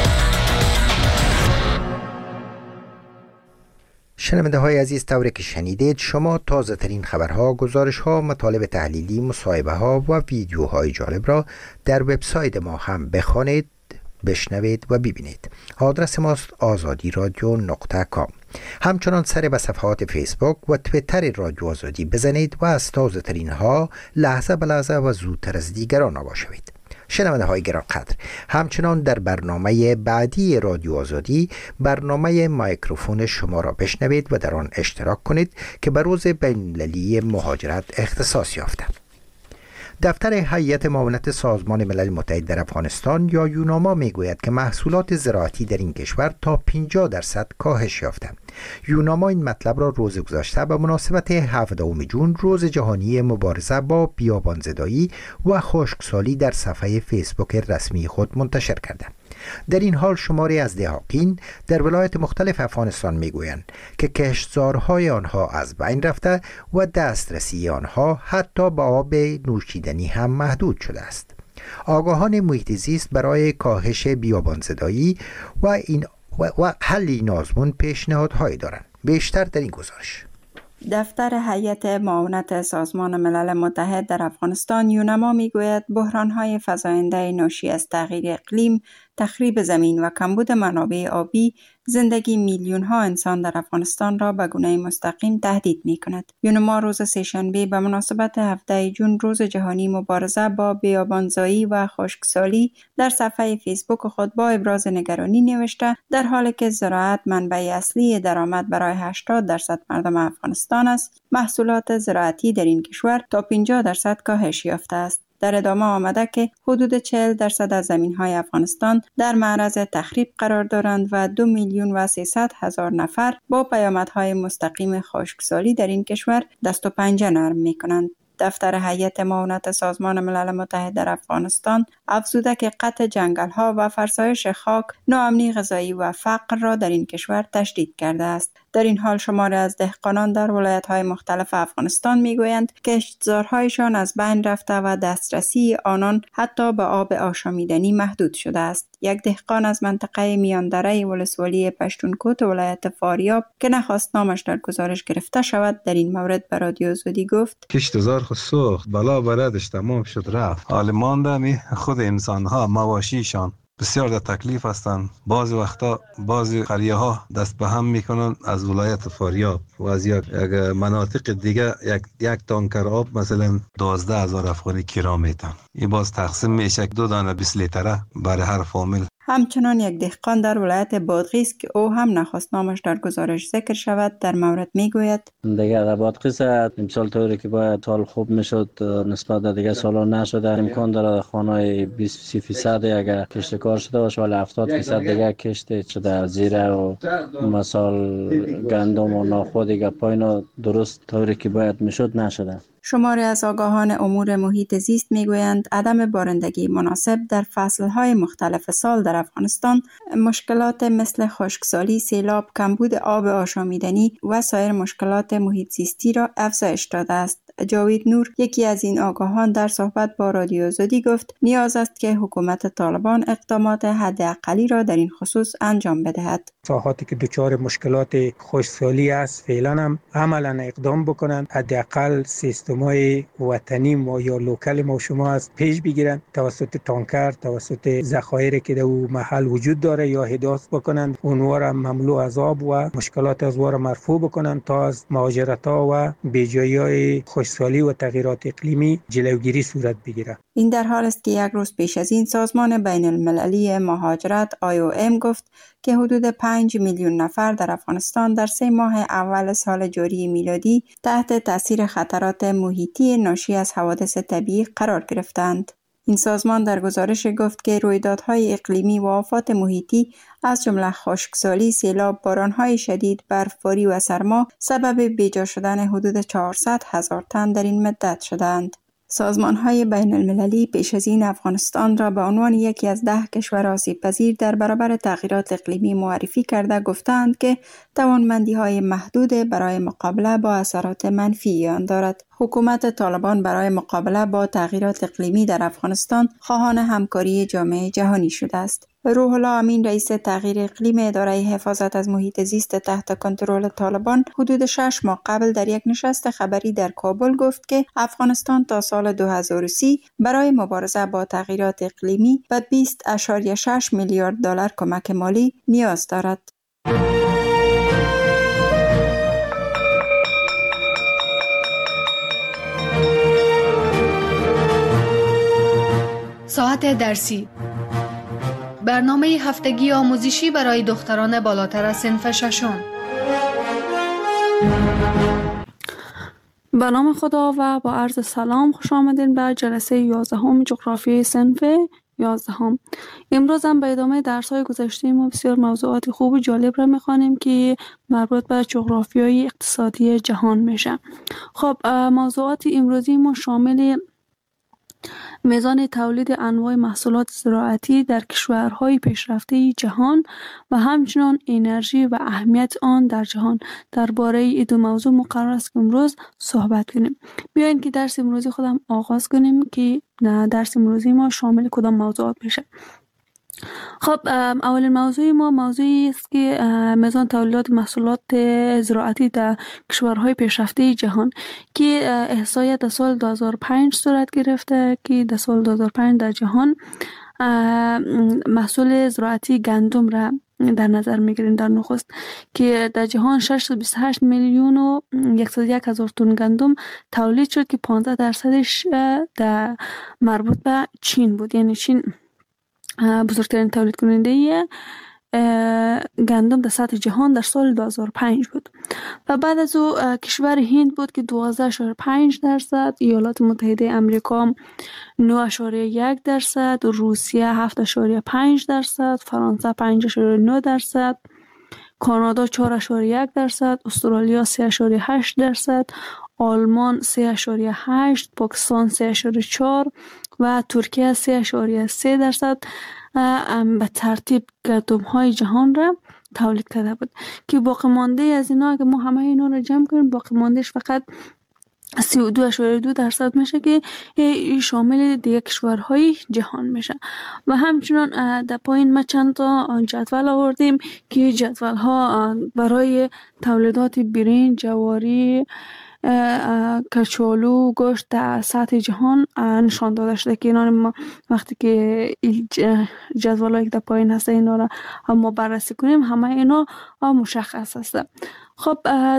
شنونده های عزیز، طوری که شنیدید شما تازه ترین خبرها، گزارش ها، مطالب تحلیلی، مصاحبه ها و ویدیوهای جالب را در وبسایت ما هم بخوانید، بشنوید و ببینید. آدرس ماست azadiradio.com. همچنان سر به صفحات فیسبوک و تویتر رادیو آزادی بزنید و از تازه ترین ها لحظه به لحظه و زودتر از دیگران آگاه شوید. شنونده های گرانقدر، همچنان در برنامه بعدی رادیو آزادی، برنامه مایکروفون شما را بشنوید و در آن اشتراک کنید که به روز بین‌المللی مهاجرت اختصاص یافته. دفتر هیئت معاونت سازمان ملل متحد در افغانستان یا یوناما میگوید که محصولات زراعتی در این کشور تا 50% کاهش یافته. یوناما این مطلب را روز گذشته به مناسبت 17 جون، روز جهانی مبارزه با بیابانزدایی و خشکسالی، در صفحه فیسبوک رسمی خود منتشر کرده. در این حال شماری از دهاقین در ولایت مختلف افغانستان میگویند که کشتزارهای آنها از بین رفته و دسترسی آنها حتی به آب نوشیدنی هم محدود شده است. آگاهان محیط زیست برای کاهش بیابانزدایی و حل این آزمون پیشنهادهایی دارند. بیشتر در این گزارش. دفتر هیئت معاونت سازمان ملل متحد در افغانستان یوناما میگوید بحران‌های فزاینده ناشی از تغییر اقلیم، تخریب زمین و کمبود منابع آبی زندگی میلیون‌ها انسان در افغانستان را به گونه مستقیم تهدید می‌کند. یوناما روز سه‌شنبه به مناسبت 17 جون، روز جهانی مبارزه با بیابانزایی و خشکسالی، در صفحه فیسبوک خود با ابراز نگرانی نوشته در حالی که زراعت منبع اصلی درآمد برای 80% مردم افغانستان است، محصولات زراعتی در این کشور تا 50% کاهش یافته است. در ادامه آمده که حدود 40% از زمین‌های افغانستان در معرض تخریب قرار دارند و 2,300,000 نفر با پیامدهای مستقیم خشکسالی در این کشور دست و پنجه نرم می‌کنند. دفتر هیئت معاونت سازمان ملل متحد در افغانستان افزوده که قطع جنگل‌ها و فرسایش خاک، ناامنی غذایی و فقر را در این کشور تشدید کرده است. در این حال شماری از دهقانان در ولایت‌های مختلف افغانستان می‌گویند که کشتزارهایشان از بین رفته و دسترسی آنان حتی به آب آشامیدنی محدود شده است. یک دهقان از منطقه میاندره ولسوالی پشتونکوت ولایت فاریاب که نخواست نامش در گزارش گرفته شود، در این مورد به رادیو آزادی گفت: کشتزار خود سوخت، بلا بردش تمام شد رفت. حال مانده خود انسان‌ها، مواشیشان بسیار در تکلیف هستند. بعضی وقتا بعضی قریه ها دست به هم میکنن از ولایت فاریاب و از یک مناطق دیگه یک تانکر آب مثلا 12,000 افغانی کرا میتن. این باز تقسیم میشه 2 دانه 20 لیتره برای هر فامیل. همچنان یک دهقان در ولایت بادغیس که او هم نخواست نامش در گزارش ذکر شود، در مورد میگوید: دیگه در بادغیس امسال طوری که باید سال خوب میشد نسبت به دیگه سالا نشده. امکان داره خانه 20% اگر کشت کار شده باشه، ولی 70% دیگه کشت شده. زیره و مثال گندم و نخود دیگه پاینا درست طوری که باید میشد نشده. شماری از آگاهان امور محیط زیست میگویند عدم بارندگی مناسب در فصلهای مختلف سال در افغانستان مشکلات مثل خشکسالی، سیلاب، کمبود آب آشامیدنی و سایر مشکلات محیط زیستی را افزایش داده است. جاوید نور، یکی از این آگاهان، در صحبت با رادیو آزادی گفت نیاز است که حکومت طالبان اقدامات حداقلی را در این خصوص انجام بدهد. ساحاتی که دچار مشکلات خشکسالی است فعلا هم عملا اقدام بکنند، حداقل سیستم‌های وطنی ما یا لوکال ما شما از پیش بگیرند، توسط تانکر، توسط ذخایری که در محل وجود داره یا حداثت بکنند، اونها را مملو از آب و مشکلات از واره مرفوع بکنند تا از مهاجرت‌ها و بیجایی‌های خشکسالی و تغییرات اقلیمی جلوگیری صورت بگیرد. این در حال است که یک روز پیش از این سازمان بین المللی مهاجرت IOM گفت که حدود 5 میلیون نفر در افغانستان در 3 ماه اول سال جاری میلادی تحت تاثیر خطرات محیطی ناشی از حوادث طبیعی قرار گرفتند. این سازمان در گزارش گفت که رویدادهای اقلیمی و آفات محیطی از جمله خشکسالی، سیلاب، بارانهای شدید، برفباری و سرما سبب بیجا شدن حدود 400,000 تن در این مدت شدند. سازمان‌های بین المللی پیش از این افغانستان را به عنوان یکی از 10 کشور آسیب پذیر در برابر تغییرات اقلیمی معرفی کرده گفتند که توانمندی‌های محدود برای مقابله با اثرات منفی آن دارد. حکومت طالبان برای مقابله با تغییرات اقلیمی در افغانستان خواهان همکاری جامعه جهانی شده است. روح الله امین، رئیس تغییر اقلیم اداره حفاظت از محیط زیست تحت کنترل طالبان، حدود 6 ماه قبل در یک نشست خبری در کابل گفت که افغانستان تا سال 2030 برای مبارزه با تغییرات اقلیمی به 20.6 میلیارد دلار کمک مالی نیاز دارد. ساعت درسی، برنامه هفتگی آموزشی برای دختران بالاتر از صنف ششم. به نام خدا و با عرض سلام، خوش آمدین به جلسه 11 جغرافیای صنف 11. امروز هم به ادامه درس‌های گذشته ما بسیار موضوعات خوب و جالب را می‌خوانیم که مربوط به جغرافیای اقتصادی جهان میشه. خب موضوعات امروزی ما شامل میزان تولید انواع محصولات زراعتی در کشورهای پیشرفته جهان و همچنین انرژی و اهمیت آن در جهان درباره این دو موضوع مقرر است که امروز صحبت کنیم. بیاین که درس امروزی خودم آغاز کنیم که درس امروزی ما شامل کدام موضوعات میشه. خب اولین موضوع ما موضوعی است که میزان تولیدات محصولات زراعتی در کشورهای پیشرفته جهان که احصایه در سال 2005 صورت گرفته که در سال 2005 در جهان محصول زراعتی گندم را در نظر میگیریم در نخست که در جهان 628 میلیون و 101 هزار تن گندم تولید شد که 15% در مربوط به چین بود. یعنی چین بزرگترین تولید کننده گندم در سطح جهان در سال 2005 بود و بعد از او کشور هند بود که 12.5%، ایالات متحده امریکا 9.1%، روسیه 7.5%، فرانسه 5.9%، کانادا 4.1%، استرالیا 3.8%، آلمان 3.8%، پاکستان 3.4% و ترکیه 3.3% به ترتیب گندم‌های جهان را تولید کرده بود که باقی مانده از اینا که ما همه اینا را جمع کنیم باقی ماندهش فقط 32.2% میشه که شامل دیگه کشورهای جهان میشه. و همچنان در پایین ما چند تا جدول آوردیم که جدول ها برای تولیدات برنج، جواری، کچالو، گوشت در سطح جهان نشان داده شده که اینا ما وقتی که جدولایی که در پایین هسته اینا را ما بررسی کنیم همه اینا مشخص هسته. خب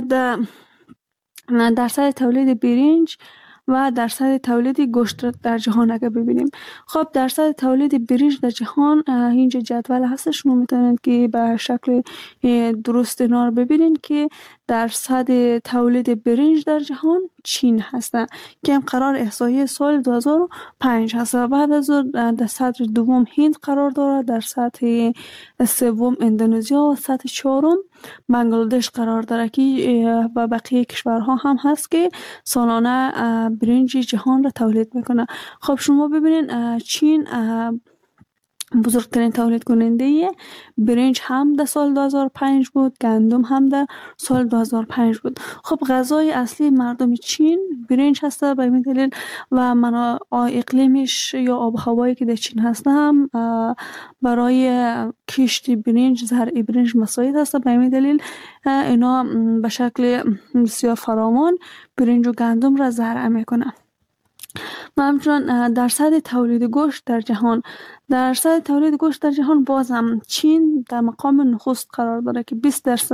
درصد تولید برنج و درصد تولید گوشت در جهان اگر ببینیم، خب درصد تولید برنج در جهان اینجا جدول هست، شما میتونید که به شکل درست اینا رو ببینید که درصد تولید برنج در جهان چین هستن که هم قرار احصایه سال 2005 هست و بعد از در سطح دوم هند قرار داره، در سطح سوم اندونزیا و سطح چهارم بنگلادش قرار داره که و بقیه کشورها هم هست که سالانه برنج جهان را تولید میکنه. خب شما ببینید چین بزرگترین تولید کننده برنج هم در سال 2005 بود، گندم هم در سال 2005 بود. خب غذای اصلی مردم چین برنج هسته به این دلیل و اقلیمش یا آب و هوایی که در چین هسته هم برای کشت برنج، زرع برنج مساعد هسته. به این دلیل اینا به شکل بسیار فراوان برنج و گندم را زرع میکنه. و همچنان درصد تولید گوشت در جهان، درصد تولید گوشت در جهان بازم چین در مقام نخست قرار داره که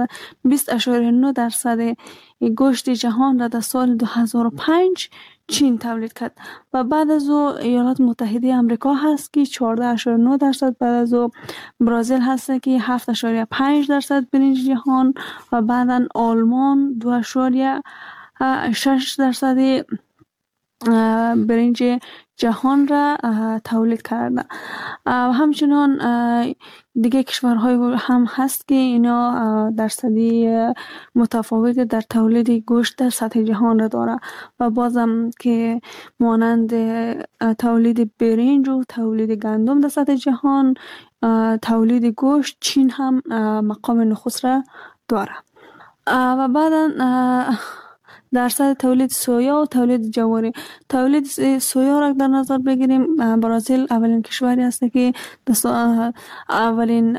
20.9% گوشت جهان را در سال 2005 چین تولید کرد و بعد از او ایالات متحده امریکا هست که 14.9%، بعد از او برزیل هست که 7.5% برنج جهان و بعدا آلمان 2.6% برنج جهان را تولید کرده. همچنان دیگه کشورهای هم هست که اینا درصدی متفاوت در تولید گوشت در سطح جهان را داره و بازم که مانند تولید برنج و تولید گندم در سطح جهان، تولید گوشت چین هم مقام نخست را داره. و بعدا درصد تولید سویا و تولید جواری. تولید سویا را در نظر بگیریم، برزیل اولین کشوری است که اولین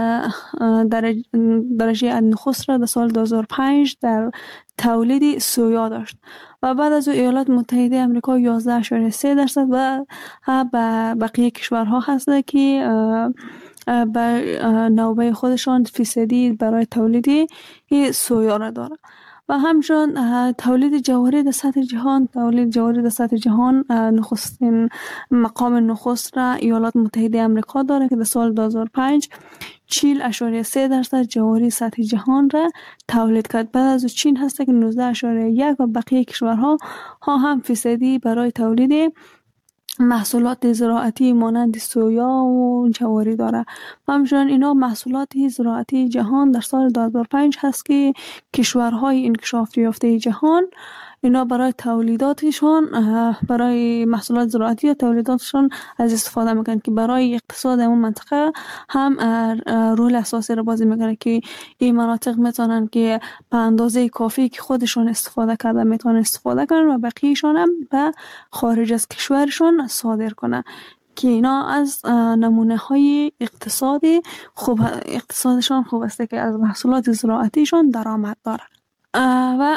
درجه نخست را در سال 2005 در تولید سویا داشت و بعد از ایالات متحده آمریکا 11.3% و بقیه کشورها هست که به نوبه خودشان فیصدی برای تولید سویا را داره. و همچنان تولید جواری در سطح جهان، نخستین مقام نخست را ایالات متحده آمریکا داره که در سال 2005 40.3% جواری سطح جهان را تولید کرد. بعد از چین هست که 19.1 و بقیه کشورها هم فیصدی برای تولید محصولات زراعتی مانند سویا و جواری داره. همچنان اینا محصولات زراعتی جهان در سال 2005 هست که کشورهای انکشاف یافته جهان اینا برای تولیداتشان، برای محصولات زراعتی و تولیداتشان از استفاده میکنن که برای اقتصاد اون منطقه هم رول اساسی رو بازی میکنه که این مناطق میتونن که به اندازه کافی که خودشون استفاده کرده میتونن استفاده کنن و بقیهشون هم به خارج از کشورشون صادر کنن که اینا از نمونه های اقتصادشان خوب است که از محصولات زراعتیشون درآمد دارن. و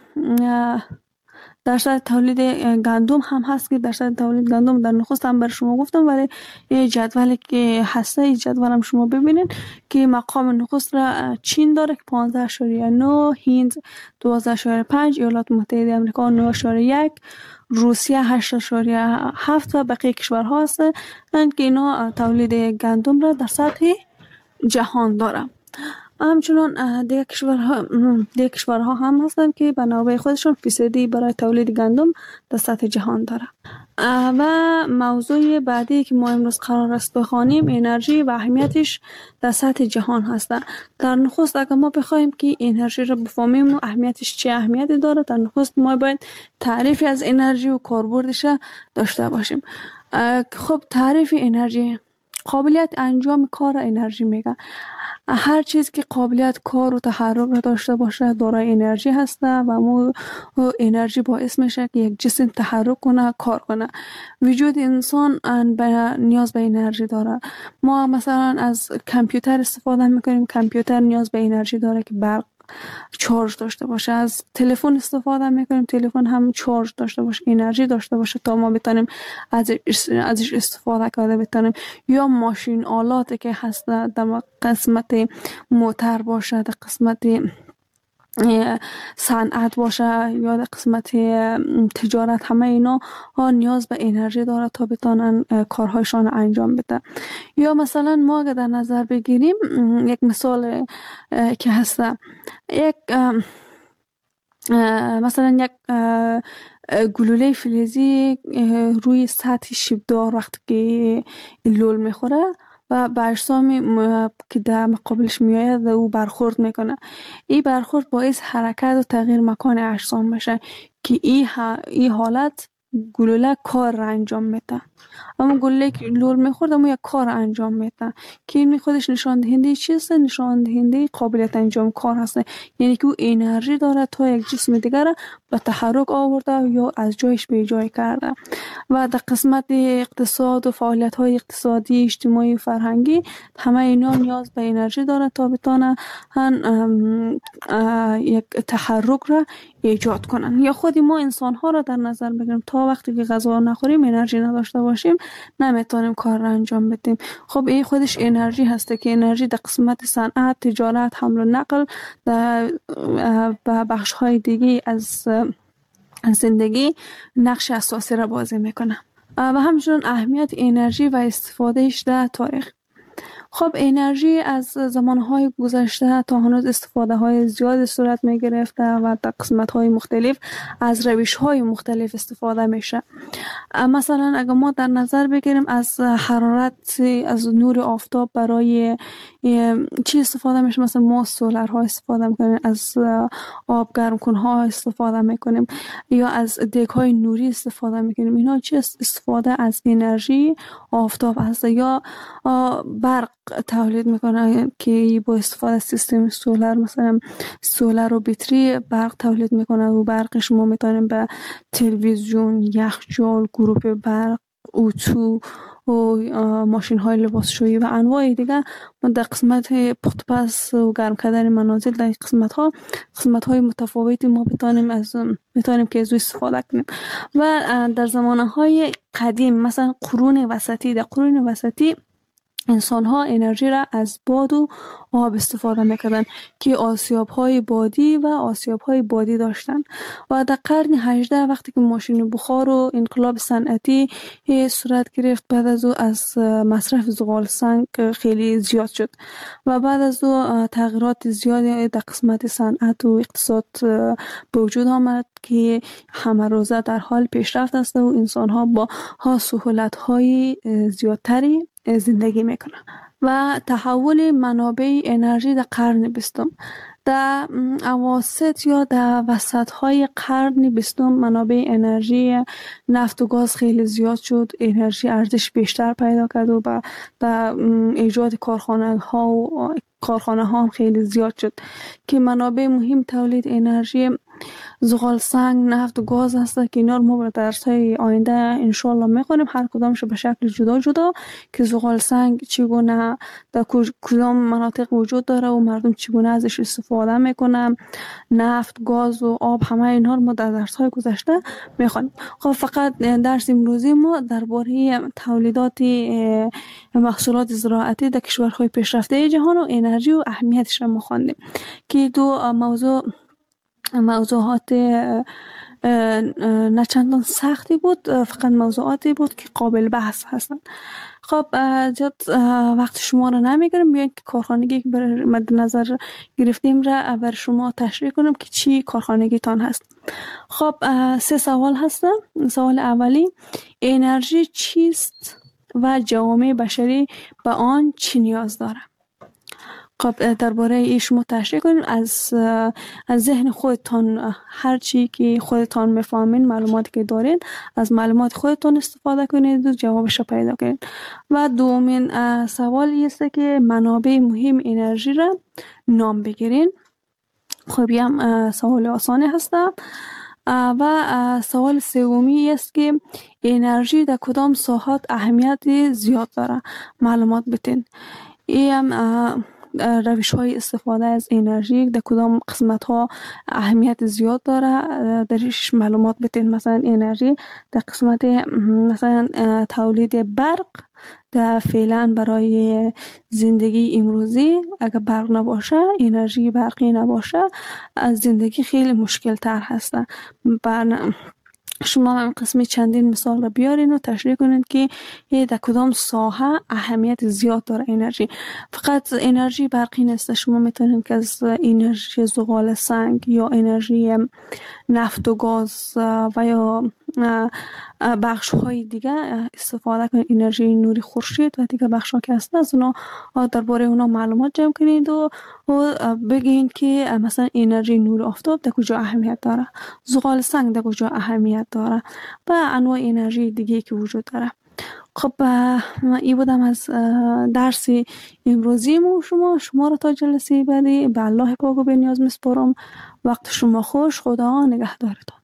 درصد تولید گندم هم هست که درصد تولید گندم در نخست هم بر شما گفتم، ولی یه جدولی که هسته، این جدول هم شما ببینید که مقام نخست را چین داره که 15.9، هند 12.5، ایالات متحده آمریکا 9.1، روسیه 8.7 و بقیه کشورها هستند که اینا تولید گندم را در سطح جهان دارن. همچنان دیگه کشورها هم هستند که به نوبه خودشون فیصدی برای تولید گندم در سطح جهان داره. و موضوع بعدی که ما امروز قرار است بخوانیم انرژی و اهمیتش در سطح جهان هست. در نخست اگر ما بخوایم که انرژی را بفهمیم و اهمیتش چه اهمیتی داره، در نخست ما باید تعریفی از انرژی و کاربردش داشته باشیم. خب تعریف انرژی، قابلیت انجام کار انرژی میگه. هر چیز که قابلیت کار و تحرک را داشته باشه دارای انرژی هسته و ما انرژی باعث میشه که یک جسم تحرک کنه، کار کنه. وجود انسان نیاز به انرژی داره. ما مثلا از کامپیوتر استفاده میکنیم، کامپیوتر نیاز به انرژی داره که برق چارج داشته باشه. از تلفن استفاده میکنیم، تلفن هم چارج داشته باشه، انرژی داشته باشه تا ما بتونیم ازش استفاده کرده بتونیم. یا ماشین آلاتی که هست در قسمت موتور باشه، در قسمت صنعت باشه یا در قسمت تجارت، همه اینا نیاز به انرژی داره تا بتونن کارهایشان انجام بده. یا مثلا ما اگر در نظر بگیریم یک مثال که هست، مثلا یک گلوله فلزی روی سطح شیبدار وقتی که لول میخوره و به اجسامی که در مقابلش میآید او برخورد میکنه، این برخورد باعث حرکت و تغییر مکان اجسام میشه که این حالت گلوله کار را انجام میده. اما گلوله که لول میخورد اما یک کار انجام میده که این خودش نشان دهنده چیست؟ نشان دهنده قابلیت انجام کار هست. یعنی که او انرژی داره تا یک جسم دیگر به تحرک آورده یا از جایش به جای کرده. و در قسمت اقتصاد و فعالیت های اقتصادی، اجتماعی و فرهنگی همه اینا نیاز به انرژی داره تا بتونه یک تحرک را ایجاد کنن. یا خودی ما انسان ها را در نظر بگیریم، تا وقتی که غذا نخوریم انرژی نداشته باشیم نمیتونیم کار را انجام بدیم. خب این خودش انرژی هسته که انرژی در قسمت صنعت، تجارت، حمل و نقل و بخش های دیگه از زندگی نقش اساسی را بازی میکنه. و همچنین اهمیت انرژی و استفادهش در تاریخ. خب انرژی از زمانهای گذشته تا هنوز استفاده های زیاد صورت می گرفته و در قسمت های مختلف از روش های مختلف استفاده میشه. مثلا اگر ما در نظر بگیریم از حرارت از نور آفتاب برای چی استفاده میشه، مثلا ما سولرها استفاده میکنیم، از آب گرم کنها استفاده میکنیم یا از دیگ های نوری استفاده میکنیم. اینا چی استفاده از انرژی آفتاب هست یا برق تولید میکنه که با استفاده از سیستم سولر، مثلا سولر و بطری برق تولید میکنه و برقش ما میتونیم به تلویزیون، یخچال، گروپ برق، اتو و ماشین های لباسشویی و انواع دیگه در قسمت پخت پز و گرم کردن منازل در قسمت های متفاوتی ما میتونیم که از استفاده کنیم. و در زمانه های قدیم مثلا قرون وسطی انسان ها انرژی را از باد و آب استفاده میکردن که آسیاب های بادی و آسیاب های بادی داشتن و در قرن 18 وقتی که ماشین بخار و انقلاب صنعتی صورت گرفت، بعد از مصرف زغال سنگ خیلی زیاد شد و بعد از تغییرات زیادی در قسمت صنعت و اقتصاد به وجود آمد که همه روزه در حال پیشرفت است و انسان ها با سهولت های زیادتری زندگی میکنن. و تحول منابع انرژی در قرن 20 در اواسط یا در وسط های قرن 20 منابع انرژی نفت و گاز خیلی زیاد شد، انرژی ارزش بیشتر پیدا کرد و در ایجاد کارخانه ها هم خیلی زیاد شد که منابع مهم تولید انرژی زغال سنگ، نفت و گاز هست که اینا رو ما در درس‌های آینده انشالله می‌خونیم، هر کدامش به شکل جدا جدا که زغال سنگ چگونه در کدام مناطق وجود داره و مردم چگونه ازش استفاده میکنن، نفت، گاز و آب، همه اینها رو ما در درس‌های گذشته می‌خونیم. خب فقط درس امروزی ما درباره تولیدات محصولات زراعتی در کشورهای پیشرفته جهان و انرژی و اهمیتش رو می‌خوندیم که دو موضوعات نه چندان سختی بود، فقط موضوعاتی بود که قابل بحث هستن. خب زیاد وقت شما رو نمیگیرم، بیاین که کارخانگی که مد نظر گرفتیم را بر شما تشریح کنم که چی کارخانگی تان هست. خب 3 سوال هستن. سوال اولی، انرژی چیست و جوامع بشری به آن چی نیاز داره؟ خب درباره این شما تشریح کنید، از ذهن خودتان هر چی که خودتان میفهمین، معلوماتی که دارین از معلومات خودتان استفاده کنید و جوابش رو پیدا کنید. و دومین سوال است که منابع مهم انرژی را نام بگیرین. خب هم سوال آسانی هست. و سوال سومی است که انرژی در کدام ساحات اهمیت زیاد داره، معلومات بتین. این روش های استفاده از انرژی در کدام قسمت ها اهمیت زیاد داره، درش معلومات بتین. مثلا انرژی در قسمت مثلا تولید برق در فعلا برای زندگی امروزی اگر برق نباشه، انرژی برقی نباشه، از زندگی خیلی مشکل تر هسته. شما هم قسمی چندین مثال را بیارین و تشریح کنین که در کدام ساحه اهمیت زیاد داره انرژی. فقط انرژی برقی نیست، شما میتونین که از انرژی زغال سنگ یا انرژی نفت و گاز و یا بخش های دیگه استفاده کنید، انرژی نوری خورشید و دیگه بخش ها که هست از اونا درباره اونا معلومات جمع کنید و بگین که مثلا انرژی نور آفتاب در کجا اهمیت داره، زغال سنگ در کجا اهمیت داره و انواع انرژی دیگه که وجود داره. خب این بودم از درس امروزی شما رو تا جلسه بعدی به الله پاک و به نیاز میسپارم. وقت شما خوش، خدا نگهدارتان.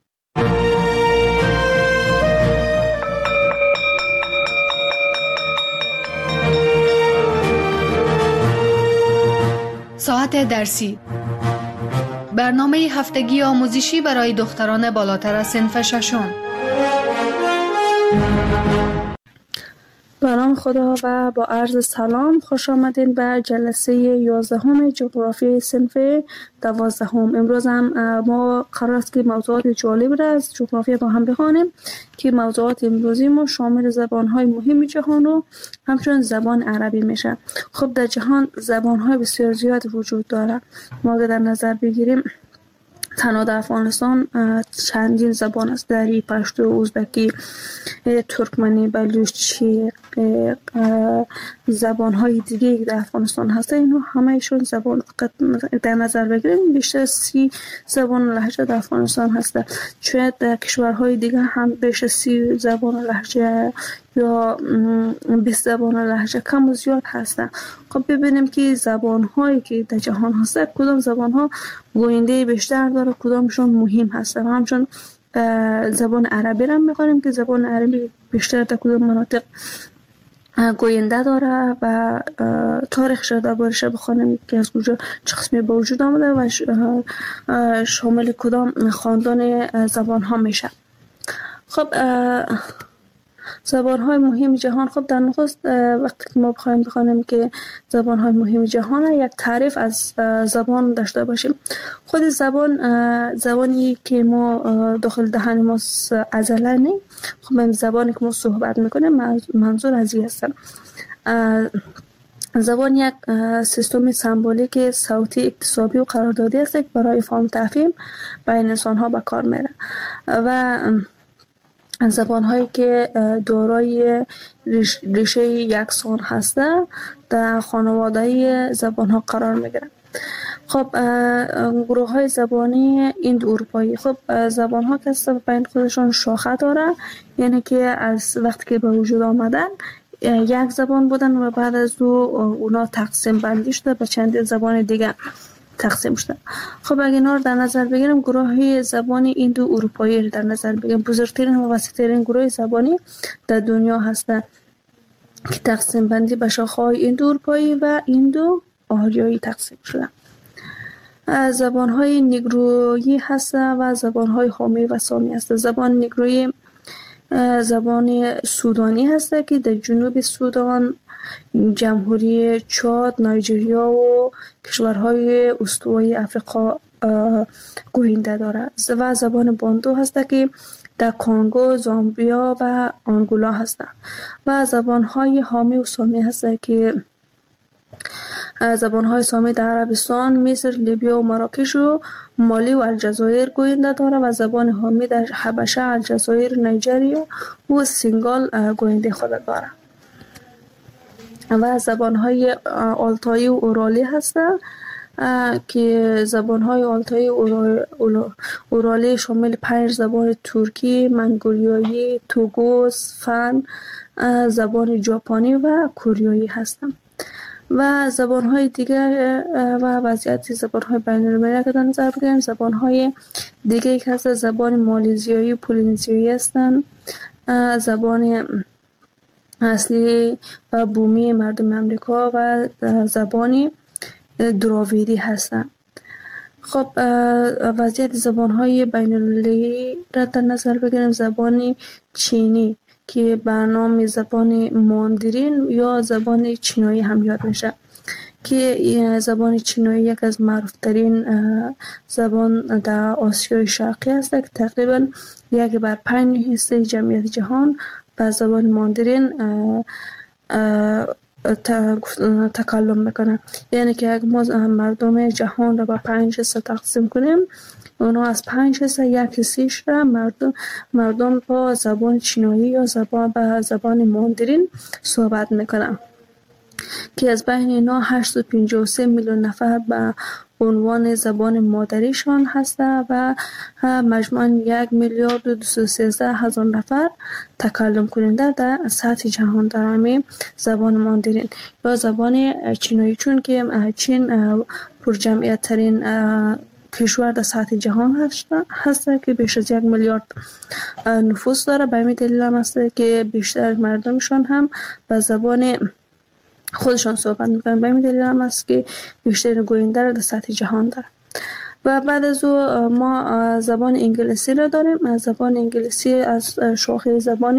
ساعت درسی، برنامه هفتگی آموزشی برای دختران بالاتر از صنف ششم. به نام خدا و با عرض سلام، خوش آمدین به جلسه 11 جغرافی صنف 12. امروز هم ما قرار است که موضوعات جالب را از جغرافی با هم بخوانیم که موضوعات امروزی ما شامل زبان‌های مهم جهان و همچنین زبان عربی میشه. خب در جهان زبان‌های بسیار زیاد وجود داره. ما در نظر بگیریم تنها در افغانستان چندین زبان است: دری، پشتو، ازبکی، ترکمنی، بلوچی، زبان‌های دیگه که در افغانستان هست. اینو همه‌شون زبان در نظر بگیریم بیشتر 30 زبان و لهجه در افغانستان هست. شاید در کشورهای دیگه هم بیش از 30 زبان و لهجه یا 20 زبان و لهجه کم و زیاد هستن. خب ببینیم که زبان‌هایی که در جهان هست کدام زبان‌ها گوینده بیشتر داره، کدامشون مهم هستن. همچون زبان عربی را می‌خوانیم که زبان عربی بیشتر در کدام مناطق گوینده داره و تاریخش را دربارش بخوانیم که از کجا چه قسمی به وجود آمده و شامل کدام خاندان زبان‌ها میشه. خب زبان‌های مهم جهان. خب در نخست وقتی که ما بخوایم که زبان‌های مهم جهان یک تعریف از زبان داشته باشیم. خود زبانی که ما داخل دهن ما عضله نی. خب این زبانی که ما صحبت میکنیم منظور از این هستن. زبان یک سیستم سمبولیک صوتی اکتسابی و قراردادی است که برای فهم تفهیم بین انسان‌ها به کار میره و زبان‌هایی که دارای ریشه یکسان هسته در خانواده زبان‌ها قرار می‌گیرند. خب گروه‌های زبانی ایندو اروپایی. خب زبان‌ها که بین خودشون شاخه داره، یعنی که از وقتی که به وجود آمدن یک زبان بودن و بعد از اونا تقسیم بندی شده به چند زبان دیگه تقسیم شده. خب اگه اینا رو در نظر بگیریم گروه زبانی ایندو اروپایی رو در نظر بگیریم، بزرگترین و وسیع‌ترین گروه زبانی در دنیا هستند که تقسیم بندی به شاخه‌های ایندو اروپایی و ایندو آریایی تقسیم شده. زبان‌های نیگرویی هست و زبان‌های حامی و سامی هست. زبان نیگرویی زبان سودانی هست که در جنوب سودان، جمهوری چاد، نایجریا و کشورهای استوایی افریقا گوینده دارد و زبان باندو هست که در کنگو، زامبیا و آنگولا هست و زبانهای حامی و سامی هست که زبانهای سامی در عربستان، مصر، لیبیا و مراکش و مالی و الجزایر گوینده داره و زبان حامی در حبشه، الجزایر، نیجریه و سنگال گوینده خود داره و زبانهای آلتایی و اورالی هستند که زبانهای آلتایی و اورالی شامل 5 زبان ترکی، منگولیایی، توگوس، فن، زبان ژاپنی و کوریایی هستند. و زبان‌های دیگر و وضعیت زبان‌های بین‌المللی که در نظر بگیریم، زبان‌های دیگه که هست زبان مالزیایی و پولینزیایی هستند، زبان اصلی و بومی مردم امریکا و زبان دراویدی هستند. خب وضعیت زبان‌های بین‌المللی را در نظر بگیریم، زبان چینی که به نام زبان ماندرین یا زبان چینایی هم یاد میشه که زبان چینایی یک از معروفترین زبان در آسیای شرقی است که تقریبا 1/5 جمعیت جهان به زبان ماندرین تکلم میکنه. یعنی که اگر ما مردم جهان را به 5 حصه تقسیم کنیم، اونا از 5 حصه 1/3 را مردم با زبان چینایی یا زبان ماندرین صحبت میکنن که از بین اینا 853 میلیون نفر به عنوان زبان مادریشان هسته و مجموعاً 1,213,000 نفر تکلم کننده در سطح جهان دارند زبان ماندرین یا زبان چینایی، چون که چین پر جمعیت ترین کشور در سطح جهان هست که بیش از 1 میلیارد نفوس داره. به همین دلیل هم هست که بیشتر مردمشان هم به زبان خودشان صحبت میکنن. به همین دلیل هم هست که بیشتر گوینده را در سطح جهان داره. و بعد از ما زبان انگلیسی را داریم. زبان انگلیسی از شاخه زبان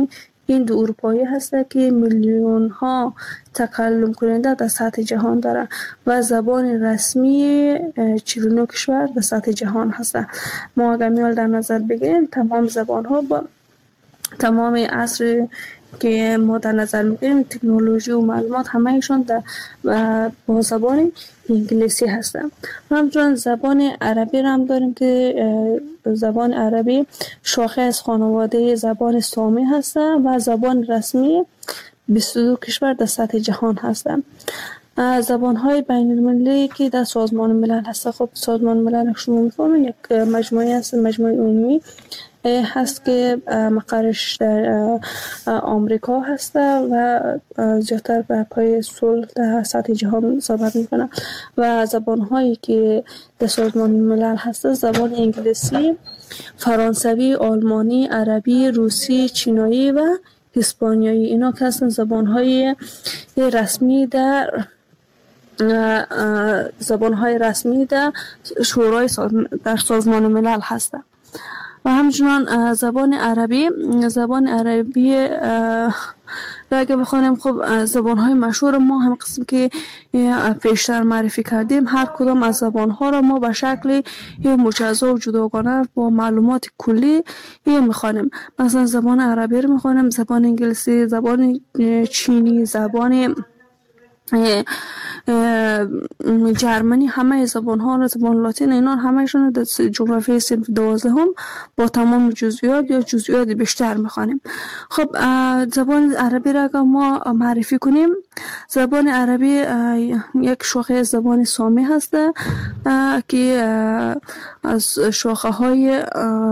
هند و اروپایی هست که میلیون ها تکلم کننده در سطح جهان داره و زبان رسمی 49 کشور در سطح جهان هست. ما اگر میال در نظر بگیریم تمام زبان ها با تمام عصر که ما در نظر میگیریم تکنولوژی و معلومات همهشون با زبان انگلیسی هستن. همچنین زبان عربی را هم داریم که زبان عربی شاخه از خانواده زبان سامی هست و زبان رسمی 22 کشور در سطح جهان هستند. زبان‌های بین‌المللی که در سازمان ملل هست، خب سازمان ملل شما می‌فهمید یک مجموعه است، مجموعه عمومی هست که مقرش در آمریکا هست و زیادتر به پای صلح در سطح جهان صحبت میکنه و زبان‌هایی که در سازمان ملل هست زبان انگلیسی، فرانسوی، آلمانی، عربی، روسی، چینایی و اسپانیایی. اینا که هستن زبان‌های رسمی در شورای در سازمان ملل هستند. و همچنان زبان عربی را اگه بخوانیم، خب زبان‌های مشهور ما هم قسم که پیشتر معرفی کردیم، هر کدام از زبان‌ها را ما به شکل مجزا و جداگانه با معلومات کلی میخوانیم. مثلا زبان عربی رو میخوانیم، زبان انگلیسی، زبان چینی، زبان جرمنی، همه زبان ها را، زبان لاتین، اینا همهشون در جغرافی صنف 12 هم با تمام جزئیات یا جزئیات بیشتر میخوانیم. خب زبان عربی را که ما معرفی کنیم، زبان عربی یک شاخه زبان سامی هست که از شاخه های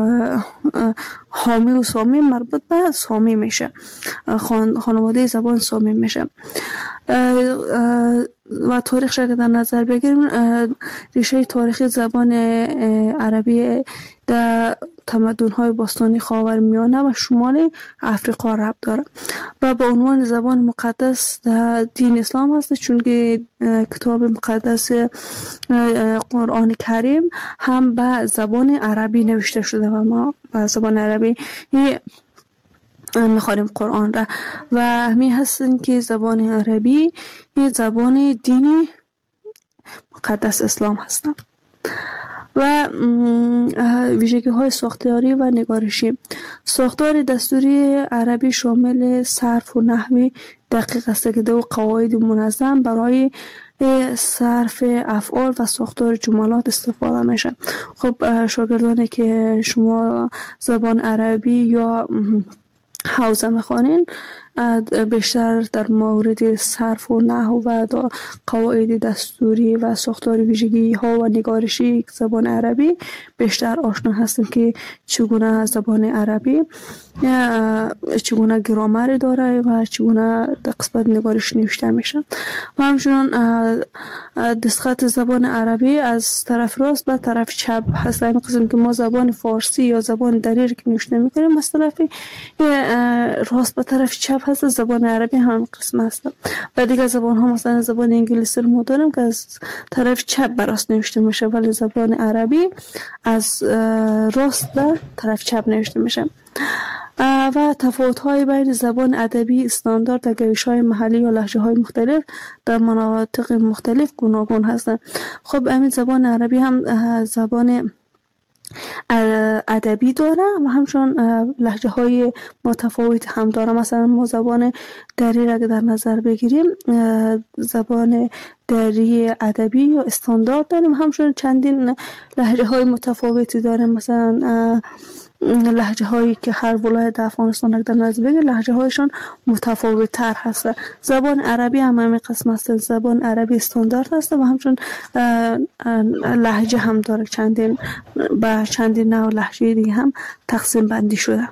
حامی و سامی مربوط به سامی میشه، خانواده زبان سامی میشه. و تاریخش را در نظر بگیریم، ریشه تاریخی زبان عربی در تمدن‌های باستانی خاورمیانه و شمال افریقا ربط داره و با عنوان زبان مقدس در دین اسلام هست، چون که کتاب مقدس قرآن کریم هم به زبان عربی نوشته شده و ما به زبان عربی میخوانیم قرآن را و همین هستن که زبان عربی زبان دینی مقدس اسلام هستن. و ویژگی های ساختاری و نگارشی. ساختار دستوری عربی شامل صرف و نحوی دقیق است که دو قواعد منظم برای صرف افعال و ساختار جملات استفاده میشه. خب شاگردانی که شما زبان عربی یا حوزه میخوانین بیشتر در مورد صرف و نحو و قواعد دستوری و ساختار ویژگی ها و نگارشی زبان عربی بیشتر آشنا هستیم که چگونه زبان عربی چگونه گرامر داره و چگونه در قسمت نگارش نوشته میشه. و همچنان دستخط زبان عربی از طرف راست به طرف چپ هست. این قسم که ما زبان فارسی یا زبان دریر که نوشته میکنیم از طرف راست به طرف چپ هست، زبان عربی هم قسم هست. و دیگه زبان ها مثلا زبان انگلیسی رو ما داریم که از طرف چپ به راست نوشته میشه، ولی زبان عربی از راست به طرف چپ نوشته میشه. و تفاوت‌های بین زبان ادبی استاندارد و گویش‌های محلی یا لهجه‌های مختلف در مناطق مختلف گوناگون هستند. خب همین زبان عربی هم زبان ادبی داره و همچنان لهجه‌های متفاوت هم داره. مثلا ما زبان دری را در نظر بگیریم، زبان دری ادبی یا استاندارد داریم، همچنان چندین لهجه‌های متفاوتی داریم. مثلا لهجه هایی که هر ولایت در افغانستان در نظر بگیر لهجه هایشان متفاوت تر هست. زبان عربی هم همین قسم است، زبان عربی استاندارد هست و همچنین لهجه هم داره، چندین نوع لهجه دیگه هم تقسیم بندی شده.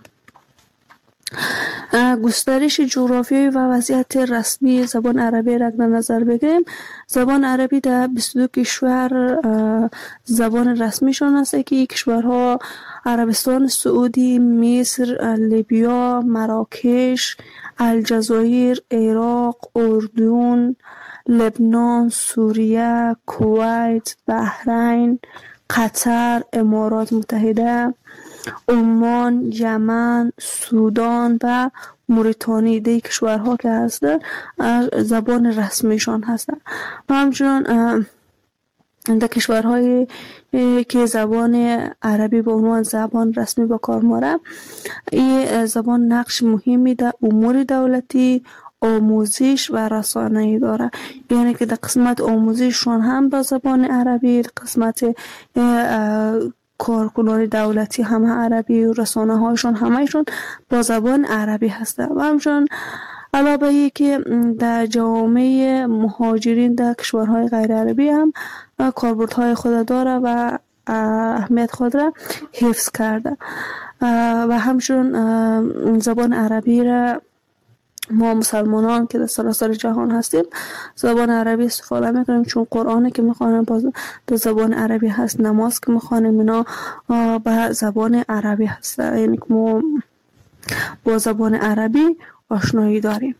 گسترش جغرافیایی و وضعیت رسمی زبان عربی را در نظر بگیریم، زبان عربی در 22 کشور زبان رسمیشان است که کشورها عربستان سعودی، مصر، لیبیا، مراکش، الجزایر، عراق، اردن، لبنان، سوریه، کویت، بحرین، قطر، امارات متحده، عمان، یمن، سودان و موریتانی دی کشورها که هستن زبان رسمیشان هستن و همچنان در کشورهای که زبان عربی به عنوان زبان رسمی با کار میبره این زبان نقش مهمی در امور دولتی، آموزش و رسانه‌ای داره. یعنی که در قسمت آموزششون هم با زبان عربی، قسمت کارکنان دولتی هم عربی و رسانه هایشون همهشون با زبان عربی هسته و همچنان علاوه ای که در جامعه مهاجرین در کشورهای غیر عربی هم کاربردهای خود داره و اهمیت خود را حفظ کرده و همچنان زبان عربی را ما مسلمانان که در سراسر جهان هستیم زبان عربی استفاده میکنیم، چون قرآن که میخوانیم در زبان عربی هست، نماز که میخوانیم اینا به زبان عربی هست، یعنی که ما با زبان عربی آشنایی داریم.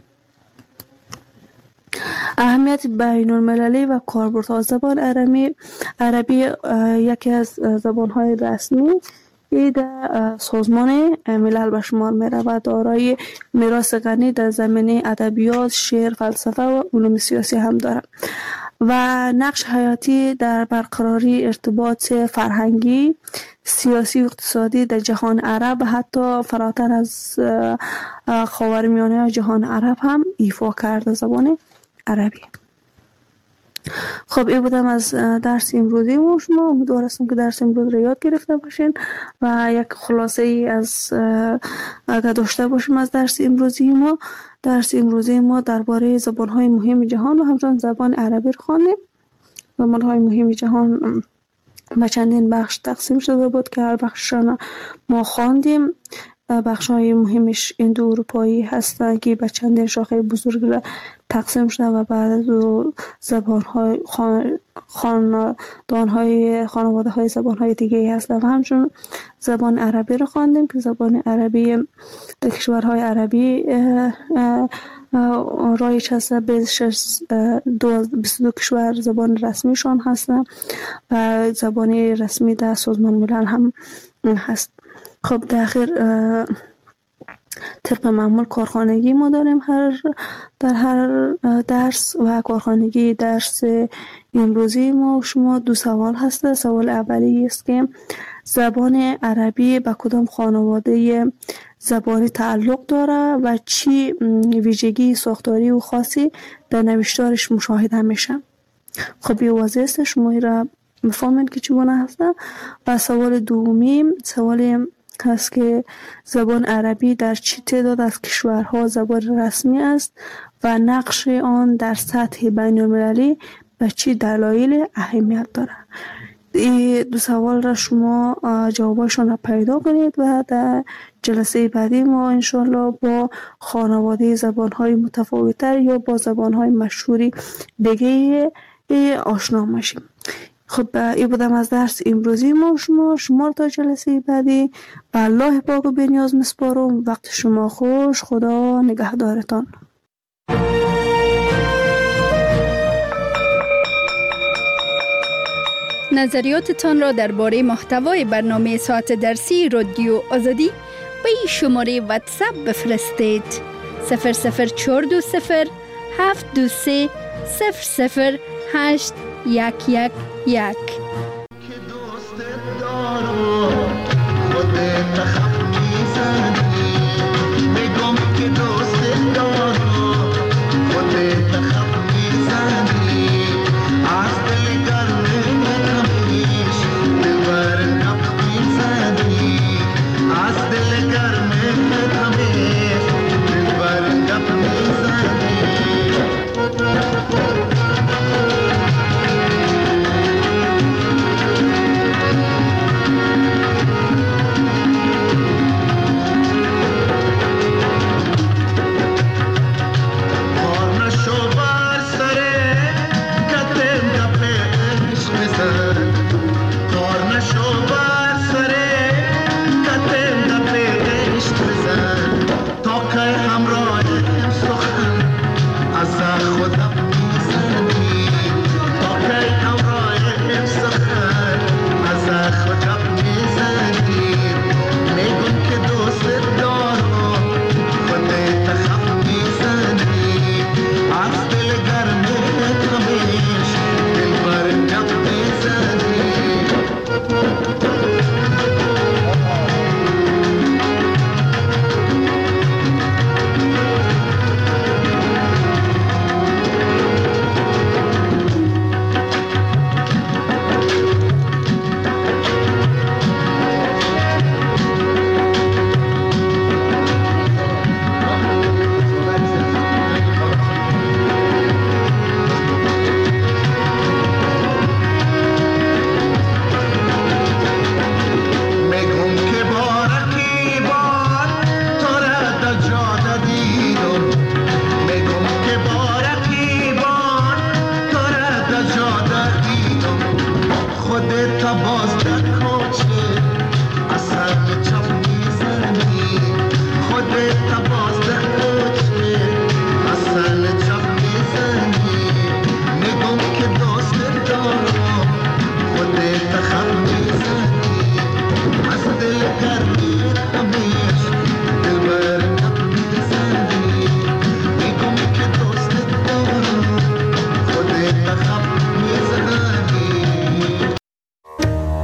اهمیت بین المللی و کاربردها زبان عربی یکی از زبانهای رسمی در سازمان ملل به شمار میره و دارای میراث غنی در زمینه ادبیات، شعر، فلسفه و علوم سیاسی هم داره و نقش حیاتی در برقراری ارتباط فرهنگی، سیاسی و اقتصادی در جهان عرب و حتی فراتر از خاورمیانه جهان عرب هم ایفا کرده زبان عربی. خب این بودم از درس امروزی و شما امیدوارم که درس امروز رو یاد گرفته باشین و یک خلاصه ای از اگر داشته باشیم از درس امروزی ما. درس امروزی ما درباره زبان‌های مهم جهان و همچنین زبان عربی رو خواندیم. زبان‌های مهم جهان به چندین بخش تقسیم شده بود که هر بخششان ما خواندیم. بخش‌های مهمش اندو اروپایی هستند که به چندین شاخه بزرگ تقسیم شده و بعد از زبان‌های خانواده‌های زبان‌های دیگه هستند و همچنین زبان عربی رو خواندیم که زبان عربی در کشورهای عربی رایج هست. 22 کشور زبان رسمیشان هستند و زبان رسمی در سازمان ملل هم هست. خب در آخر طبق معمول کارخانگی ما داریم در هر درس و کارخانگی درس امروزی ما شما 2 سوال هست. سوال اولی است که زبان عربی به کدام خانواده زبانی تعلق داره و چی ویژگی ساختاری و خاصی در نوشتارش مشاهده میشه. خب این واضح است، شما این را میفهمید که چگونه هست. و سوال دومی سوال هست که زبان عربی در چه تعداد از کشورها زبان رسمی است و نقش آن در سطح بین المللی به چه دلایل اهمیت دارد. این 2 سوال را شما جوابشان را پیدا کنید و در جلسه بعدی ما انشالله با خانواده زبانهای متفاوت‌تر یا با زبانهای مشهوری دیگه آشنا میشیم. خب این بودم از درس امروزی ما شما تا جلسه بعدی به الله پاک و بی‌نیاز میسپارم. وقت شما خوش، خدا نگهدارتان. نظریاتتان را درباره محتوای برنامه ساعت درسی رادیو آزادی به این شماره واتساپ بفرستید: 00420 723 00811. تا باز در کوچه اصل چپ میزنی خودت تا باز در